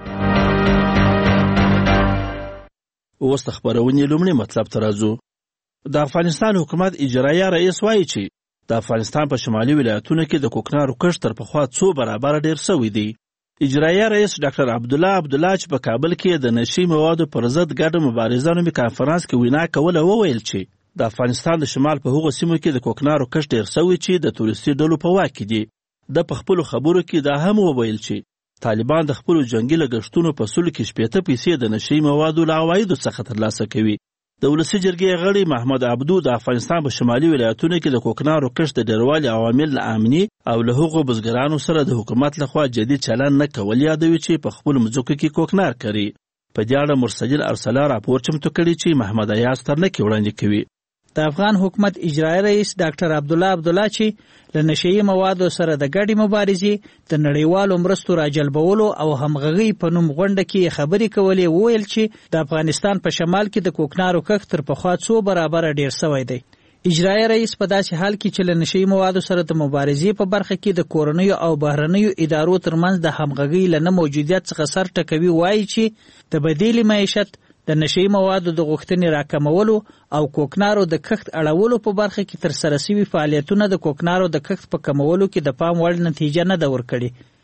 اوس د خبرونې لومړی مطلب ته راځو. د افغانستان حکومت اجرایه رئیس وایي چې د افغانستان په شمالي ولایتونو کې د کوکنارو کښت تر پخوا څو برابره ډیر شوی دی. اجرایه رئیس ډاکټر عبدالله عبدالله چې په کابل کې د نشي موادو پر ضد ګډه مبارزه نومي کانفرانس کې وینا کوله وویل چې د افغانستان د شمال په هغو سیمو کې د کوکنارو کښت ډیر شوی چې د تورستي ډلو په واک کې دي. د په خپلو خبرو کې دا هم وویل چې طالبان د خپلو جنگي لګښتونو په سلو کې شپېته پیسې د نشي موادو له عوایدو څخه ترلاسه کوي. د ولسي جرګې غړي محمد عبدو د افغانستان په شمالي ولایتونو کې د کوکنارو کښت د ډیروالي عوامل له امني او له هغو بزګرانو سره د حکومت لخوا جدي چلن نه کول یادوي چې په خپلو مځکو کې کوکنار کري. په دې اړه مرسجل ارسلا راپور چمتو کړی چې محمد ایاز ترنکي وړاندې کوي. د افغان حکومت اجرایي رئیس ډاکټر عبدالله عبدالله چې له نشئی موادو سره د ګډې مبارزې د نړیوالو مرستو راجلبولو او همغږۍ په نوم غونډه کې خبرې کولې وویل چې د افغانستان په شمال کې د کوکنارو کښت تر پخوا څو برابره ډیر شوی دی. اجرایي رئیس په داسې حال کې چې له نشئی موادو سره د مبارزې په برخه کې د کورنیو او بهرنیو ادارو ترمنځ د همغږۍ له نه موجودیت څخه سر ټکوي وایي چې د بدیل معیشت د نشئی موادو د غوښتنې راکمولو او کوکنارو د کښت اړولو په برخه کې تر سره شوي فعالیتونه د کوکنارو د کښت په کمولو کې د پام وړ نتیجه نه ده ورکړې.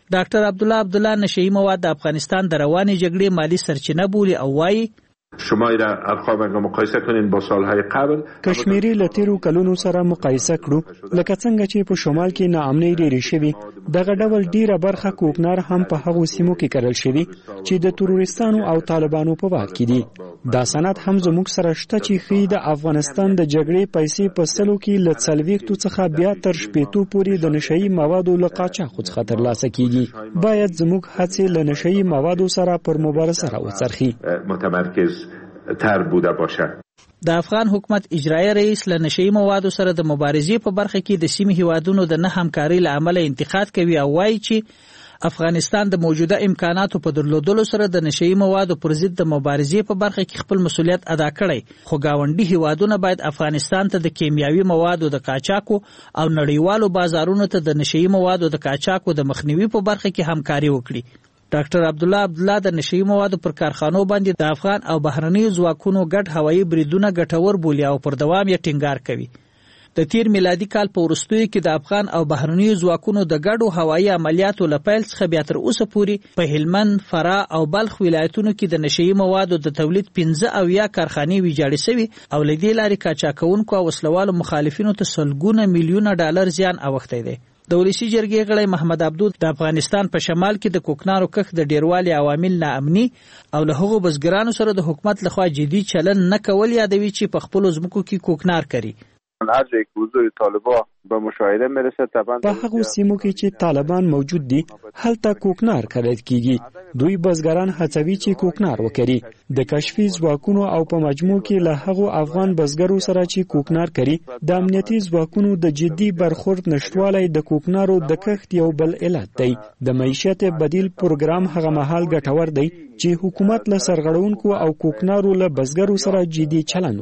ډاکټر عبدالله عبدالله نشئی مواد د افغانستان د روانې جګړې مالی سرچینه بولي او وایي شمایی را ارقام اگر مقایسه کنین با سالهای قبل کشمیری له تیرو کلونو سره مقایسه کړو لکه څنګه چې په شمال کې ناامنۍ ډېرې شوې دغه ډول ډیره برخه کوکنار هم په هغو سیمو کې کرل شوي چې د تروریستانو او طالبانو په واک کې دي دا سند هم زموږ سره شته چې ښیي د افغانستان د جګړې پیسې په سلو کې له څلوېښتو څخه بیا تر شپېتو پورې د نشهیي موادو له قاچاقو څخه ترلاسه کیږي باید زموږ هڅې له نشهیي موادو سره پر مبارزه راوڅرخي متمرکز تر بوده باشد. د افغان حکومت اجرایی رئیس له نشئی موادو سره د مبارزې په برخه کې د سیمې هیوادونو د نه همکارۍ له امله انتقاد کوي او وایي چې افغانستان د موجوده امکاناتو په درلودلو سره د نشئی موادو پر ضد د مبارزې په برخه کې خپل مسؤلیت ادا کړی خو گاونډي هیوادونه باید افغانستان ته د کیمیاوي موادو د قاچاقو او نړیوالو بازارونو ته د نشئی موادو د قاچاقو د مخنیوي په برخه کې همکاري وکړي. ډاکټر عبدالله عبدالله د نشئی موادو پر کارخانو باندې د افغان او بهرنیو ځواکونو ګډ هوایي بریدونه ګټور بولي او پر دوام یې ټینګار کوي. د تیر میلادي کال په وروستیو کې د افغان او بهرنیو ځواکونو د ګډو هوایي عملیاتو له پیل څخه بیا تر اوسه پورې په هلمند، فراه او بلخ ولایتونو کې د نشئی موادو د تولید پنځه اویا کارخانې ویجاړې شوي او له دې لارې قاچاقونکو او وسلوالو مخالفینو ته سلګونه میلیونه ډالر زیان اوښتی دی. د ولسی جرګې غړی محمد عبدود د افغانستان په شمال کې د کوکنارو کښت د ډیروالي عوامل ناامني او له هغو بزګرانو سره د حکومت لخوا جدي چلن نه کول یادوي چې په خپلو ځمکو کې کوکنار کوي. هر جایی که حضور طالبان به مشاهده میرسه طبعا په هغو سیمو کې چې طالبان موجود دي هلته کوکنار کرل کیږي دوی بزګران هڅوي چې کوکنار وکړي د کشفي ځواکونو او په مجموع کې له هغو افغان بزګرو سره چې کوکنار کوي د امنیتي ځواکونو د جدي برخورد نشټوالی د کوکنارو د کښت یو بل علت دی. د معیشت بدیل پروګرام هغه مهال ګټور دی چې حکومت له سرغړونکو او کوکنارو له بزګرو سره جدي چلند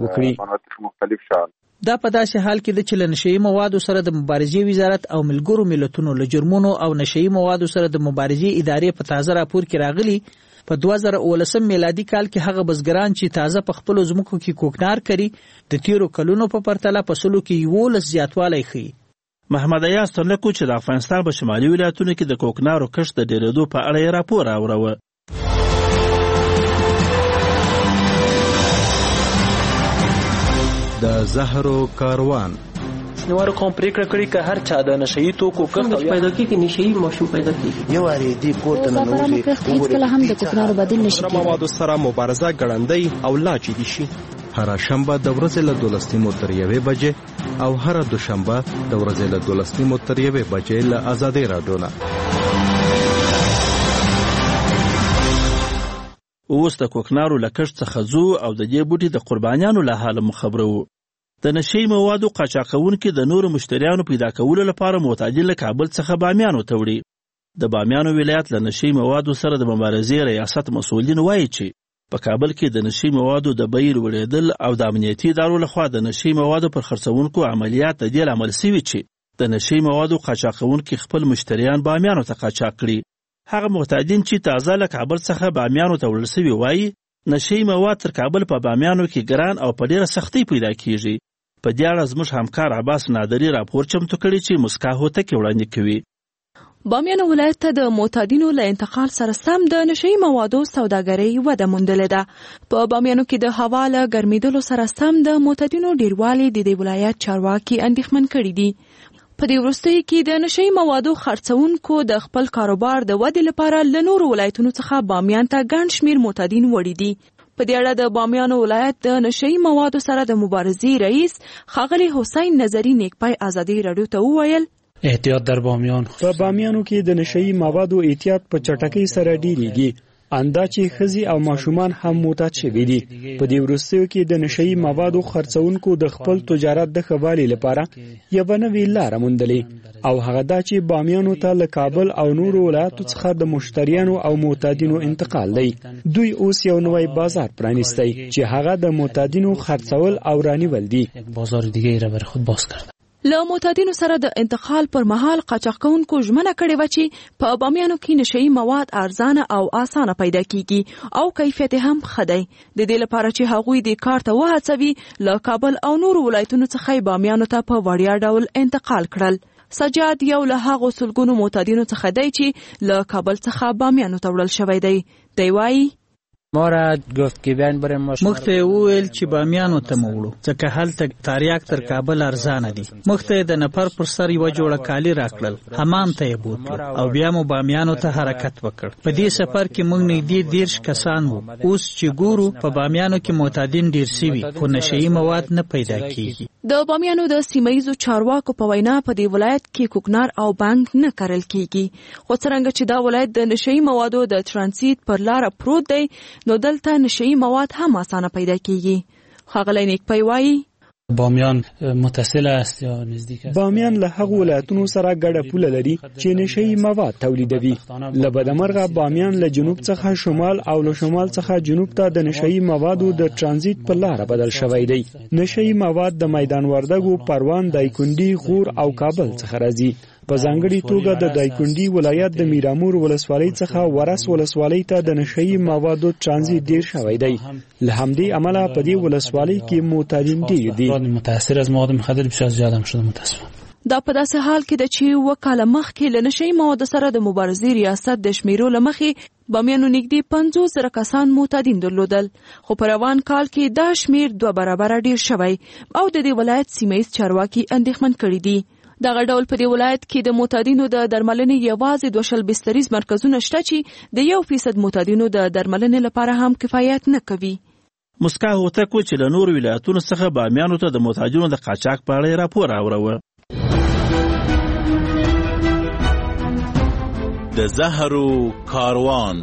وکړي. دا په داسې حال کې د چې له نشهیي موادو سره د مبارزې وزارت او ملګرو ملتونو له جرمونو او نشهیي موادو سره د مبارزې ادارې په تازه راپور کې راغلي په دوه زره اوولسم میلادي کال کې هغه بزګران چې تازه په خپلو ځمکو کې کوکنار کوي د تیرو کلونو په پرتله په سلو کې یولس زیاتوالی ښیي. محمد ایاز تنلکو چې د افغانستان په شمالي ولایتونو کې د کوکنارو کښت د ډېرېدو په اړه یې راپور راوړوه. د زهرو کاروان نوارو کوم پریکړه کړې که هر چا د نشهیي توکو کښت پیدا کیږي نشهیي ماشوم پیدا کیږي یو اړې دی کوټه نه نوځي هیڅکله هم د کوکنارو بدیل نشي کېدای. موادو سره مبارزه ګړندۍ او لا جدي شي. هر شنبه د ورځې له دولس نیمو تر یوې بجې او هر دوشنبه د ورځې له دولس نیمو تر یوې بجې له آزادۍ راډیو نه. اوس د کوکنارو له کښت څخه ځو او د دې بوټي د قربانیانو له حاله مو خبرو. د نشهیي موادو قاچاقونکي د نورو مشتریانو پیدا کولو لپاره معتادین له کابل څخه بامیانو ته وړي. د بامیانو ولایت له نشهیي موادو سره د مبارزې ریاست مسؤلین وایي چې په کابل کې د نشهیي موادو د بیې لوړېدل او د امنیتي ادارو لخوا د نشهیي موادو پر خرڅونکو عملیات د دې لامل شوي چې د نشهیي موادو قاچاقونکي خپل مشتریان بامیانو ته قاچاق کړي. هغه معتادین چې تازه له کابل څخه بامیانو ته وړل شوي وایي نشهیي مواد تر کابل په بامیانو کې ګران او په ډېره سختۍ پیدا کیږي. په دې اړه زموږ همکار عباس نادري راپور چمتو کړی چې مسکا هوتکې وړاندې کوي. بامیان ولایت ته د معتادینو له انتقال سره سم د نشهیي موادو سوداګرۍ وده موندلې ده. په بامیانو کې د هوا له ګرمېدلو سره سم د معتادینو ډیروالی د دې ولایت چارواکي اندېښمن کړي دي. په دې وروستیو کې د نشهیي موادو خرڅونکو د خپل کاروبار د ودې لپاره له نورو ولایتونو څخه بامیان ته ګڼ شمېر معتادین وړي دي. په دې اړه د بامیانو ولایت د نشهیي موادو سره د مبارزې رئیس ښاغلی حسین نظري نیکپای ازادي راډیو ته وویل احتیاط در بامیان په بامیانو کې د نشهیي موادو احتیاط په چټکۍ سره ډیریږي. اندا چې ښځې او ماشومان هم معتاد شوي دي. په دې وروستیو کې د نشهیي موادو خرڅونکو د خپل تجارت د ښه والي لپاره یوه نوې لاره موندلې او هغه دا چې بامیانو ته له کابل او نورو ولایاتو څخه د مشتریانو او معتادینو انتقال دی. دوی اوس یو نوی بازار پرانیستی چې هغه د معتادینو خرڅول او رانیول دي. بازار دیگه را برای خود باز کرد. له معتادینو سره د انتقال پر مهال قاچاقونکو ژمنه کړې وه چې په بامیانو کې نشهیي مواد ارزانه او اسانه پیدا کیږي او کیفیت هم ښه دی. د دې لپاره چې هغوی دې کار ته وهڅوي له کابل او نورو ولایتونو څخه بامیانو ته په وړیا ډول انتقال کړل. سجاد یو له هغو سلګونو معتادینو څخه دی چې له کابل څخه بامیانو ته وړل شوی دی. دی وایي ما را گفت که بیان بریم ما موږ ته وویل چې بامیانو ته مو وړو ځکه هلته تریاک تر کابل ارزانه دي. موږ ته د نفر پر سر یوه جوړه کالي راکړل، حمام ته یې بوتلو او بیا مو بامیانو ته حرکت وکړ. په دې سفر کې موږ نږدې دېرش کسان وو. اوس چې ګورو په بامیانو کې معتادین ډېر سوي خو نشهیي مواد نه پیدا کیږي. د بامیانو د سیمه ییزو چارواکو په وینا په دې ولایت کې کوکنار او بانک نه کرل کیږي. خو څرنګه چې دا ولایت د نشهیي موادو د ترانزیت پر لاره پروت دی نو دلته نشهیي مواد هم اسانه پیدا کیږي. ښاغلی نیکپی وایي بامیان متصل است یا نزدیک است. بامیان له هغو ولایتونو سره ګډه پوله لري چې نشهیي مواد تولیدوي. له بدمرغه بامیان له جنوب څخه شمال او له شمال څخه جنوب ته د نشهیي موادو د ترانزیت په لاره بدل شوی دی. نشهیي مواد د میدان وردګو، پروان، دایکنډي، غور او کابل څخه راځي. په ځانګړي توګه د دایکنډي ولایت د میرامور ولسوالۍ څخه ورس ولسوالۍ ته د نشهیي موادو ترانزیت ډیر شوی دی. له همدې امله په دې ولسوالۍ کې معتادین ډیر دي. متاثر از مواد مخدر بسیار زیاد هم شده متاسفانه. دا په داسې حال کې ده چې اووه کاله مخکې له نشهیي موادو سره د مبارزې ریاست د شمیرو له مخې بامیانو نږدې پنځوس زره کسان معتادین درلودل، خو په روان کال کې دا شمیر دوه برابره ډیر شوی او د دې ولایت سیمه ییز چارواکي اندېښمن کړي دي. دغه ډول په دې ولایت کې د معتادینو د درملنې یوازې دوه شل بستریز مرکزونه شته چې د یو فیصد معتادینو د درملنې لپاره هم کفایت نه کوي. مسکا هوتک و چې له نورو ولایتونو څخه بامیانو ته د معتادینو د قاچاق په اړه راپور راوړوه. د زهرو کاروان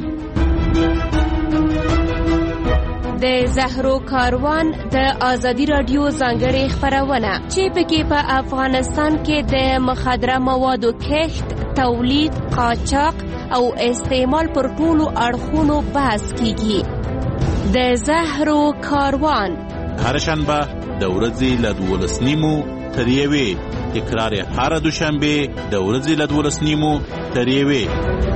د زهرو کاروان د آزادي رادیو ځانګړې خپرونه چې پکې په افغانستان کې د مخدره موادو کښت، تولید، قاچاق او استعمال پر ټولو اړخونو بحث کیږي. د زهرو کاروان هر شنبه د ورځې له دولس نیمو تر یوې، تکرار هر دوشنبه د ورځې له دولس نیمو تر یوې.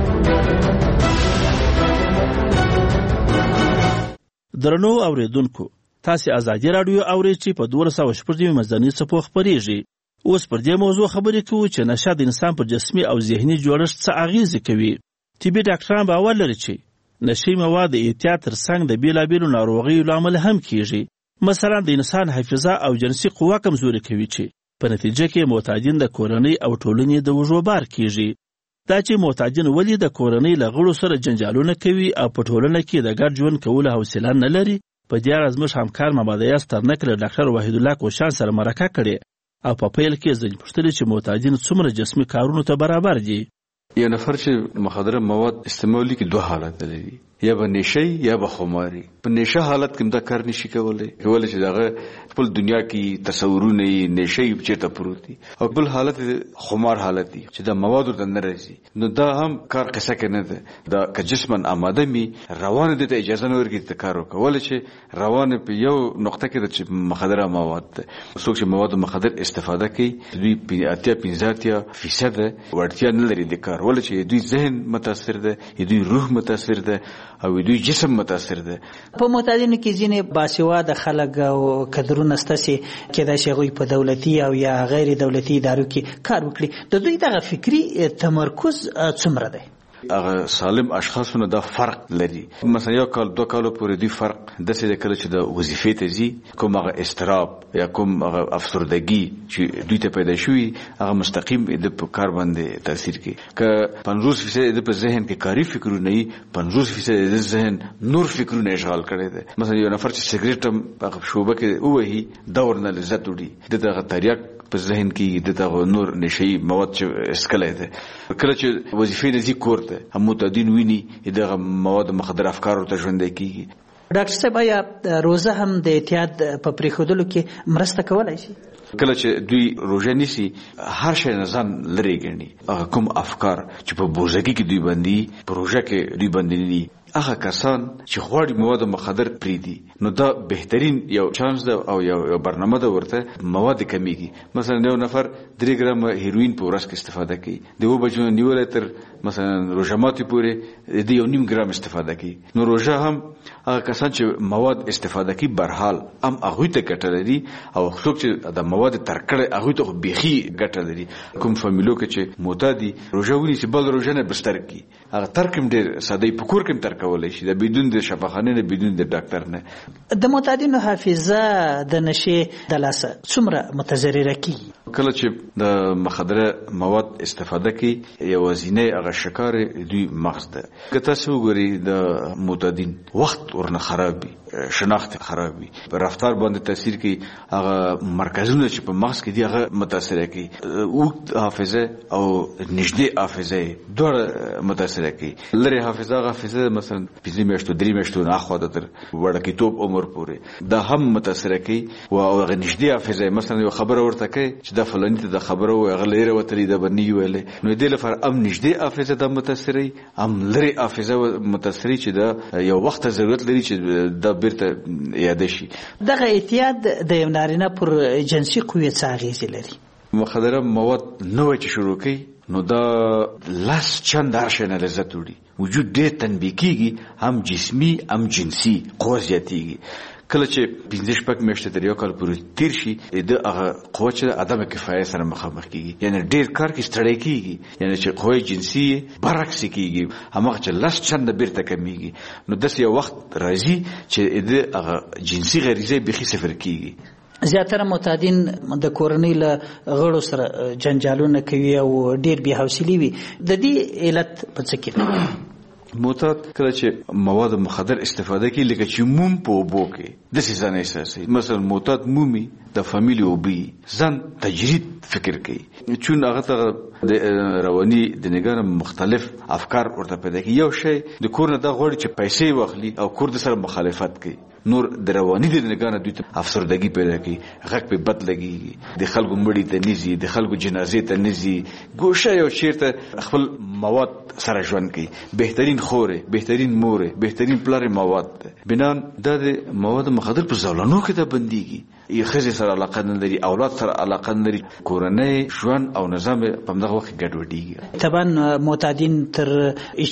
درنو اوریدونکو، تاسې ازادي راډیو اورئ چې په دولس سوه شپږ نوي مزدني څپو خپرېږي. اوس پر دې موضوع خبرې کوو چې نشه د انسان پر جسمي او ذهني جوړښت څه اغېزې کوي. طبي ډاکټران باور لري چې نشهیي مواد د اعتیاد تر څنګ د بېلابېلو ناروغیو له امله هم کیږي. مثلا د انسان حافظه او جنسي قوه کمزوري کوي چې په نتیجه کې معتادین د کورنۍ او ټولنې د وژو بار کیږي. دا چې معتادین ولې د کورنۍ له غړو سره جنجالونه کوي او په ټولنه کې د ګډ ژوند کولو حوصله نه لري، په دې اړه زموږ همکار محمد ایاز ترنک له ډاکټر وحید الله کوشان سره مرکه کړې او په پیل کې ځینې پوښتلې چې معتادین څومره جسمي کارونو ته برابر دي. یو نفر چې مخدره مواد استعمالي کې دوه حالت لري، یا به نشهیي یا به خماري. په نشه حالت کې دا کار نشي کولای کولای چې دغه خپل دنیا کې تصورونه یې نشهیي چېرته پروت دي، او بل حالت خمار حالت دی چې د موادو ته نه راځي. نو دا هم کار قصه کې نه ده. دا که جسمن آماده می روان دي ته اجازه نه ورکړي ته کار وکولای چې روان په یو نقطه کې د مخدره مواد ده. څوک چې مواد مخدر استفاده کوي دوی په اتیا پنځه اتیا فیصد ورتیا نه لري د کار، ولې چې دوی ذهن متاثر ده، دوی روح متاثر ده او دوی جسم متاثر ده. په معتادینو کې ځینې باسواده خلک او کدرونه سته چې کېدای شي هغوی په دولتي او یا غیر دولتي ادارو کې کار وکړي. د دوی دغه فکري تمرکز څومره دی؟ هغه سالم اشخاصونه دا فرق لري. مثلا یو کال دو کالو پورې دوی فرق داسې د کله چې د وظیفې ته ځي، کوم هغه استراب یا کوم هغه افسردګي چې دوی ته پیدا شوي هغه مستقیم د کار باندې تاثیر کوي. که پنځوس فیصد د په ذهن کې کاري فکرونه وي، پنځوس فیصد د ذهن نور فکرونه اشغال کړی دی. مثلا یو نفر چې سګریټ هم هغه شوبه کې ووهي دا ورنه لذت وړي، دغه تریاک په ذهن کې دغه نور نشهیي مواد چې اسکلای دي. کله چې وظیفې د ذی کور ته هم معتادین ویني دغه مواد مخدر افکار ورته ژوندۍ کیږي. ډاکټر صاحب، آیا روزه هم د اعتیاد په پرېښودلو کې مرسته کولی شي؟ کله چې دوی روژه نیسي هر شی نه ځان لرې ګڼي. هغه کوم افکار چې په بوزګۍ کې دوی باندې په روژه کې دوی باندې دي، هغه کسان چې غواړي مواد مخدر پرېږدي نو دا بهترین یو چانس ده او یو برنامه ده ورته مواد کمیږي. مثلا یو نفر درې ګرام هیروین په ورځ کې استفاده کوي، د و بجو نیول تر مثلا روژه ماتي پورې د یو نیم ګرام استفاده کوي. نو روژه هم هغه کسان چې مواد استفاده کوي برحال هم هغوی ته ګټه لري، او څوک چې د مواد ترکړه هغوی ته بیخي ګټه لري. کوم فامیلو کې چې معتادي روژه ونیسي بل روژه نه بستر کوي، هغه ترک هم ډېر ساده په کور کې هم ترکولی شي، د بدون د شفاخانه نه بدون د ډاکټر نه. د معتادینو حافظه د نشې د لاسه څومره متضرره کیږي؟ کله چې د مخدره مواد استفاده کوي یوازینی هغه شکار دوی مغز ده. که تاسو وګورئ د معتادین وخت ورنه خراب وي، شناخت خراب وي، رفتار باندې تاثیر کوي، هغه مرکزونه چې په مغز کې دي هغه متاثر کوي. اوږد حافظه او نږدې حافظه دواړه متاثر کوي. لرې حافظه هغه حافظه مثلا پنځه میاشتو درې میاشتو نه اخوا ده تر وړکیتوب عمر پورې دا هم متاثر کوي. او هغه نږدې حافظه مثلا یو خبره ورته کوي چې دا فلاني ته د خبره و هغه لري وتلی د بنی ویلې، نو دې لپاره هم نږدې حافظه د متاثري هم لرې حافظه متاثري چې دا یو وخت ضرورت لري چې دا بیرته یاد شي. دغه اعتیاد د یو نارینه پر جنسي قوت څه اغیزې لري؟ مخدره مواد نوې چې شروع کوي نو دا لاس چند درشنه لذت وړي، وجود ډېر تنبیه کیږي، هم جسمی هم جنسي قوه زیاتیږي. کله چې پنځه شپږ میاشتې تر یو کال پورې تیر شي د هغه قوه چې عدم کفایت سره مخامخ کیږي، یعنی ډېر کار کې ستړی کیږي، یعنی چې قوه جنسي برعکس کیږي، هماغه چې لاس چنده بیرته کمیږي. نو داسې یو وخت راځي چې د هغه جنسي غریزه بیخي صفر کیږي. زیاتره معتادین د کورنۍ له غړو سره جنجالونه کوي او ډېر بې حوصلې وي. د دې علت په څه کې ده؟ معتاد کله چې مواد مخدر استفاده کوي لکه چې موم په اوبو کې داسې ځان احساسوي. مثلا معتاد مومي د فامیلي اوبي ځان تجرید فکر کوي، چون هغه ته د رواني د نګاره مختلف افکار ورته پیدا کوي. یو شی د کور نه دا غواړي چې پیسې واخلي او کور د سره مخالفت کوي، نور د رواني د نګاره دوی ته افسردګي پیدا کوي، غږ په بد لګي، د خلکو مړی ته نيزي، د خلکو جنازې ته نيزي، ګوشه یو چیرته خپل مواد سره ژوند کوي. بهترین خوره، بهترین موره، بهترین پلار مواد بنان د مواد مخدر په ځولانو کې ته بنديږي. یې خزي سره علاقه نه لري، اولاد سره علاقه نه لري، کورنۍ ژوند او نظام په دغه وخت ګډوډيږي. طبعا معتادین تر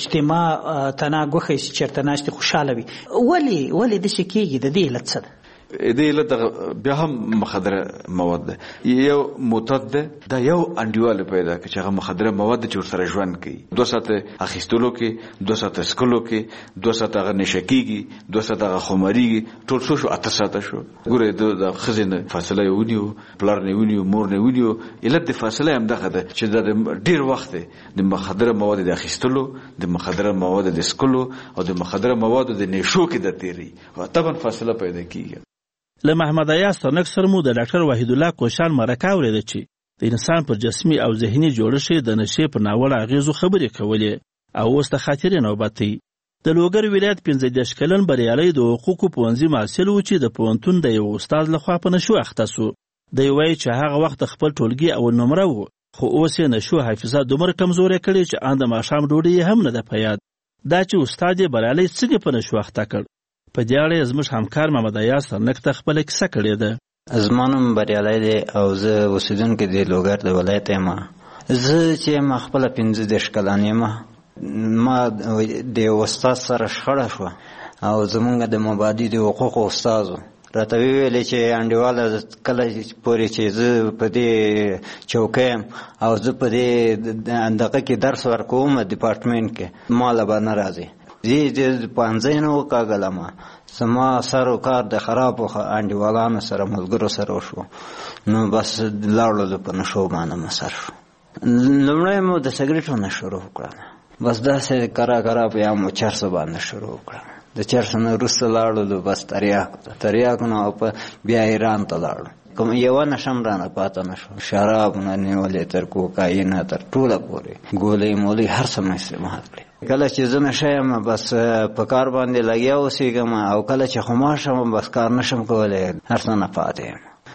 اجتماع تناګوخه چیرته ناشته خوشاله وي. ولی ولی د شکیږي د دې علت څه ده؟ د علت بیا هم مخدره مواد ده. یو معتاد ده دا یو انډیواله پیدا کوي چې هغه مخدره مواد چې ورسره ژوند کوي، دوه ساعته اخیستلو کې، دوه ساعته سکلو کې، دوه ساعته هغه نشه کېږي، دوه ساعته هغه خمارېږي، ټول څو شو اته ساعته شو. ګوره د ښځې نه فاصله یې ونیو، پلار نه ونیو، مور نه ونیو. علت د فاصله هم دغه ده چې دا ډېر وخت دی د مخدره مواد د اخیستلو، د مخدره مواد د سکلو او د مخدره موادو د نشو کې د تیری او طبعا فاصله پیدا کېږي. له محمد ایاز ترنک سره مو د ډاکټر وحید الله کوشان مرکه اورېده چې د انسان پر جسمي او ذهني جوړښت د نشې پر ناوړه اغېزو خبرې کولې او اوس د خاطرې نوبت دی. د لوګر ولایت پنځه دېرش کلن بریالی د حقوقو پوهنځي محصل و چې د پوهنتون د یو استاد لخوا په نشو اخته سو. دی وایي چې هغه وخت خپل ټولګي اول نمره و، خو اوس یې نشو حافظه دومره کمزورې کړې چې ان د ماښام ډوډۍ هم نه ده په یاد. دا چې استاد یې بریالی څنګه په نشو اخته کړ، په دې اړه زموږ همکار محمد ایاز ترنک ته خپله کیسه کړې ده. زما نوم بریالی دی او زه اوسېدونکی د لوګر د ولایت یم. زه چې یم خپله پنځه دېرش کلن یم. ما د یو استاد سره شخړه شوه او زمونږ د مبادي د حقوقو استاد و راته وویلې چې انډیواله کله پورې چې زه په دې چوکۍ یم او زه په دې دغه کې درس ورکوم ډپارټمنټ کې ماله به نه راځي. زه د پوهنځی نه وکاږلم، زما سر و کار د خرابو انډیوالانو سره ملګرو سره وشو، نو بس لاړو په نشو باندې مسر شو. لومړی مو د سګرټو نه شروع وکړه، بس داسې کرا کرا بیا مو چرسو باندې شروع وکړه. د چرسو نه وروسته لاړو بس تریاکو ته تریاکو نه او بیا ایران ته لاړو. کوم یوه نشه هم رانه پاته نه شو، شرابونه نیولې تر کوکاینه تر ټوله پورې ګولۍ مولۍ هر څه مې استعمال کړې. کله چې زه نشه یم بس په کار باندې لګیا اوسېږم او کله چې خمار شم بس کار نشم کولی، هر څه نه پاتې یم.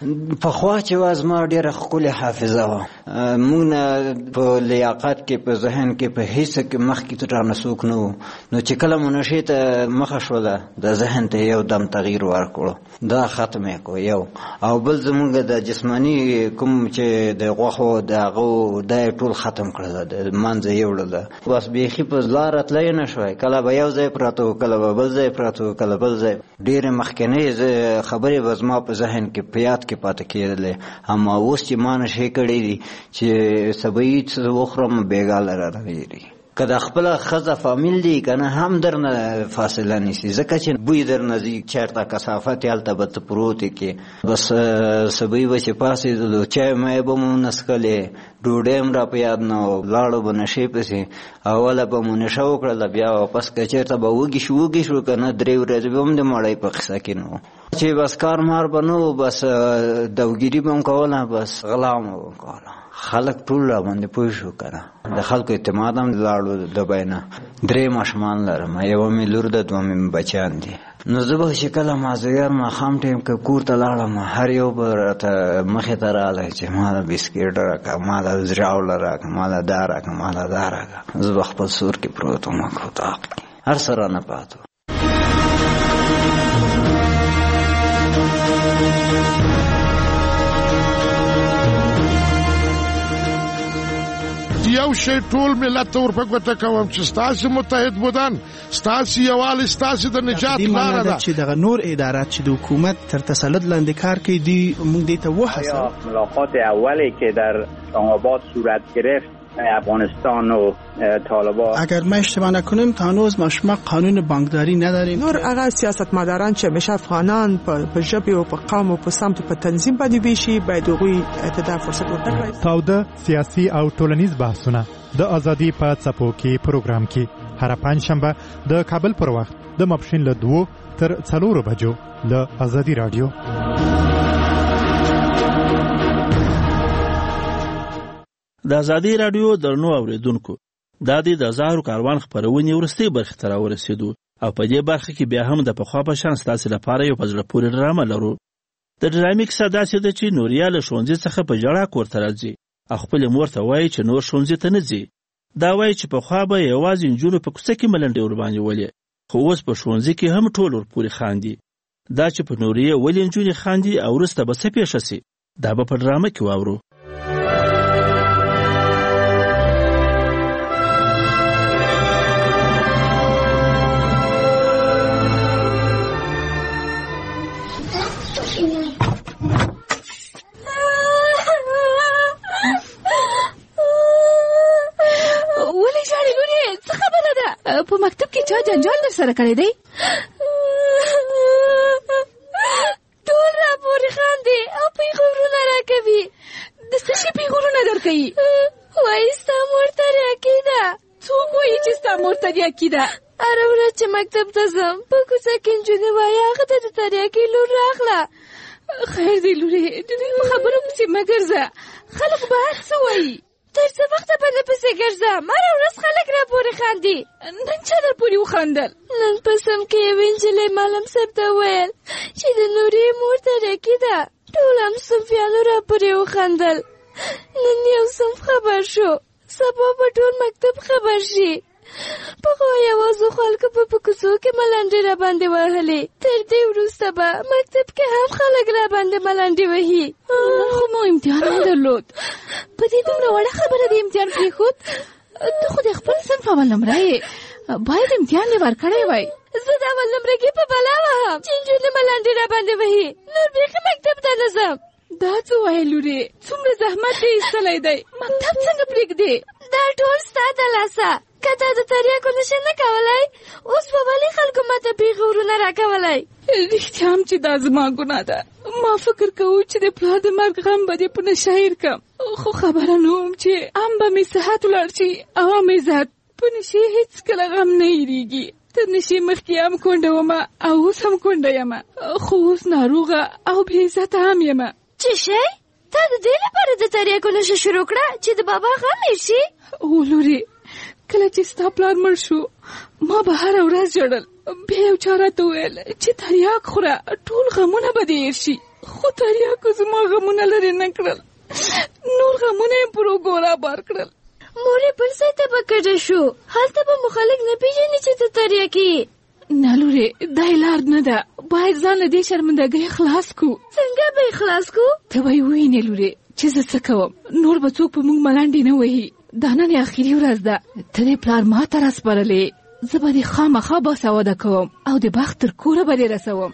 پخوا چې وه زما ډېره ښکلې حافظه وه. موږ نه په لیاقت کې په ذهن کې په هېڅ کې مخکې رانه څوک نه وو، نو چې کله مو نشې ته مخه شوله د ذهن ته یو دم تغییر ورکړو، دا ختم یې کړو یو. او بل زمونږ د جسماني کوم چې د غوښو د هغه دا یې ټول ختم کړل، د منځه یې وړله. بس بیخي په لاره تللی نه شوی، کله به یو ځای پراته وو، کله به بل ځای پراته وو، کله بل ځای. ډېرې مخکینۍ خبرې به زما په ذهن کې په یاد کې پاتې کېدلې، اما اوس چې ما نشې کړی دي چې سبایي څه وخورم بېګا لره راویري. که د خپله ښځه فامیل دی که نه هم در نه فاصله نیسي، ځکه چې بوی در نه ځي چېرته کثافت هلته به ته پروت یې کې. بس سبایي به چې پاڅېدلو چای مای به مو نه څښلې، ډوډۍ هم را په یاد نه وه، لاړو به نشې پسې. اوله به مو نشه وکړله، بیا واپس که چېرته به وږي شو وږي شو که نه درې ورځې به هم د مړی په قصه کې نه و چې بس کار مار به نه و، بس دوګیري به هم کوله، بس غلا مو به کوله. خلک ټول را باندې پوه شو که نه، د خلکو اعتماد هم لاړو دبی نه. درې ماشومان لرم، یوه مې لور ده، دوه مې بچیان دي. نو زه به چې کله مازدیګر ماښام ټایم که کور ته لاړم، هر یو به راته مخې ته راغلی چې ما له بسکېټ راکړه، ما له ژاوله راکړه، ما له دا راکړه، ما له دا راکړه. زه به خپل سور کې پروت وم اتاق کې، هر څه رانه پاتو. یو شی ټول ملت ته ور په ګوته کوم چې ستاسې متحد بودن، ستاسې یووالی ستاسې د نجات لاره ده. چې دغه نور ادارات چې د حکومت تر تسلط لاندې کار کوي، دوی موږ دې ته وهڅوو. ملاقات اولی که در اسلام‌آباد صورت گرفت افغانستان و طالبان، اگر ما اشتباه نکنیم تا هنوز ما شما قانون بانکداری نداریم. نور هغه سیاستمداران چې همیشه افغانان په ژبې او په قوم او په سمت په تنظیم باندې ویشي، باید هغوی ته دا فرصت ورکړي. تاوده سیاسي او ټولنیز بحثونه د ازادي په څپو کې پروګرام کې هر پنځشنبه د کابل پر وخت د ماپښین له دوو تر څلورو بجو له ازادي رادیو. د ازادي رادیو درنو اوریدونکو، دا د زهرو کاروان خپرونې وروستۍ برخې ته راورسېدو، او په دې برخه کې بیا هم د پخوا په شان ستاسې لپاره یو په زړه پورې ډرامه لرو. د ډرامې کیسه داسې ده چې نوریا له ښوونځي څخه په ژړا کور ته راځي او خپلې مور ته وایي چې نور ښوونځي ته نه ځي. دا وایي چې پخوا به یوازې نجونو په کوڅه کې ملنډې ورباندې ولې، خو اوس په ښوونځي کې هم ټول ورپورې خاندي. دا چې په نوریا ولې نجونې خاندي او وروسته به څه پېښه سي، دا به په ډرامه کې واورو. په مکتب کې چا جنجال در سره کړی دی؟ ټول راپورې خاندي او پیغورونه راکوي. د څه شي پیغورونه درکوي؟ وایي ستا مور تریاکې ده. څوک وایي چې ستا مور تریاکې ده؟ هره ورځ چې مکتب ته ځم په کوڅه کې نجونې وایي هغه ته د تریاکې لور راغله. خیر دی لورې، د دوی په خبرو پسې مه ګرځه، خلک به هر څه وایي. تر څه وخته به نه پسې ګرځه؟ هره ورځ خلک راپورې خاندي. نن چا در پورې وخندل؟ نن په سم کې یوې نجلۍ معلم صاحب ته وویل چې د نورې مور تریاکې ده. ټول هم صنفیانو راپورې وخندل. نن یو صنف خبر شو، سبا به ټول مکتب خبر شي. پخوا یوازې خلکو به په کوڅو کې ملنډې راباندې وهلې، تر دې وروسته به مکتب کې هم خلک راباندې ملنډې وهي. خو مو امتحان هم درلود، په دې دومره وړه خبره د امتحان پرېښود؟ ته خو د خپل صنف اول نمره یې، باید امتحان یې ورکړی وای. زه د اول نمرګي په بلا وهم چې نجونې ملنډې راباندې وهي، نور بیخي مکتب ته نه ځم. دا څه وایې لورې؟ څومره زحمت دې ایستلی دی، مکتب څنګه پرېږدې؟ دا ټول ستا د لاسه. که تا د تریاکو نشه نه کولی، اوس به ولې خلکو ماته پیغورونه راکولی؟ رښتیا هم چې دا زما ګناه ده. ما فکر کوو چې د پلار د مرګ غم به دې په نشه هېر کړم، خو خبره نه وم چې ام به مې صحت ولاړ شي او ام عزت. په نشې هېڅکله غم نه هېرېږي. تر نشې مخکې هم کونډه ومه او اوس هم کونډه یمه، خو اوس ناروغه او بې عزته هم یمه. څه شی؟ تا د دې لپاره د تریاکو نشه شروع کړه چې د بابا غم هېر شي؟ او لورې، کله چې ستا پلار مړ شو ما به هره ورځ ژړل. بیا یو چا راته وویل چې تریاک خوره ټول غمونه به دې هېر شي. خو تریاکو زما غمونه لرې نه کړل، نور غمونه یې پر وګوره بار کړل. مورې بل ځای ته به کډه شو، هلته به مو خلک نه پېژني چې ته تریاکې. نه لورې، دا یې لار نه ده، باید ځان له دې شرمندګۍ خلاص کړو. څنګه به یې خلاص کړو؟ ته به یې ووینې لورې چې زه څه کوم، نور به څوک په موږ ملنډې نه وهي. دا نن اخري ورځ ده، ته دې پلار ما ته راسپارلې، زه به دې خامخا باسواده کوم او د بخت تر کوره به دې رسوم.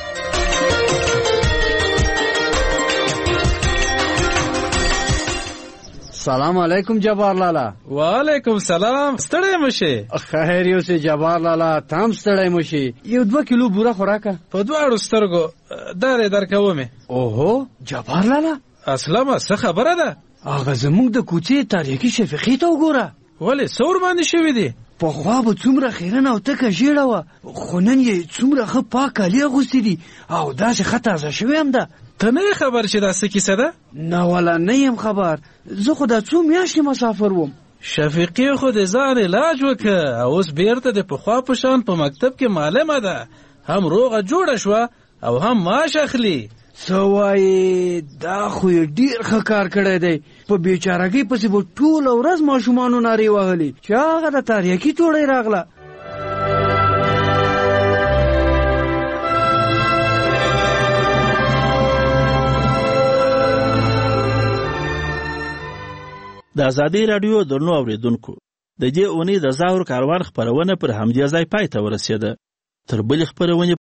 سلام علیکم جبار لالا. وعلیکم سلام. ستړی مشه؟ خیر یو سه جبار لالا، تام ستړی مشه. یو دوه کیلو بوره خوراکه په دواړو سترګو دارې درکومې. اوهو جبار لالا، اسلامه څه خبره ده؟ هغه زموږ د کوڅې تاریخي شفیقې ته وګوره. ولې څور باندې شوي دي؟ پخوا به څومره خیرنه او تکه ژیړه وه، خو نن یې څومره ښه پاک کالي اغوستي دي او داسې ښه تازه شوې هم ده. ته نه یې خبر چې دا څه کیسه ده؟ نه والا نه یم خبر، زه خو دا څو میاشتې مسافر وم. شفیقې خو د ځان علاج وکړه او اوس بیرته د پخوا په شان په مکتب کې معلمه ده، هم روغه جوړه شوه او هم معاش اخلي. څه وایې؟ دا خو یې ډېر ښه کار کړی دی. په بېچارګۍ پسې به ټوله ورځ ماشومانو نارې وهلې چې هغه د تاریاکي توړۍ راغله. د ازادي راډیو درنو اوریدونکو، د دې اونۍ د ظاهر کاروان خپرونه پر همدې ځای پای ته ورسېده. تر بلې خپرونې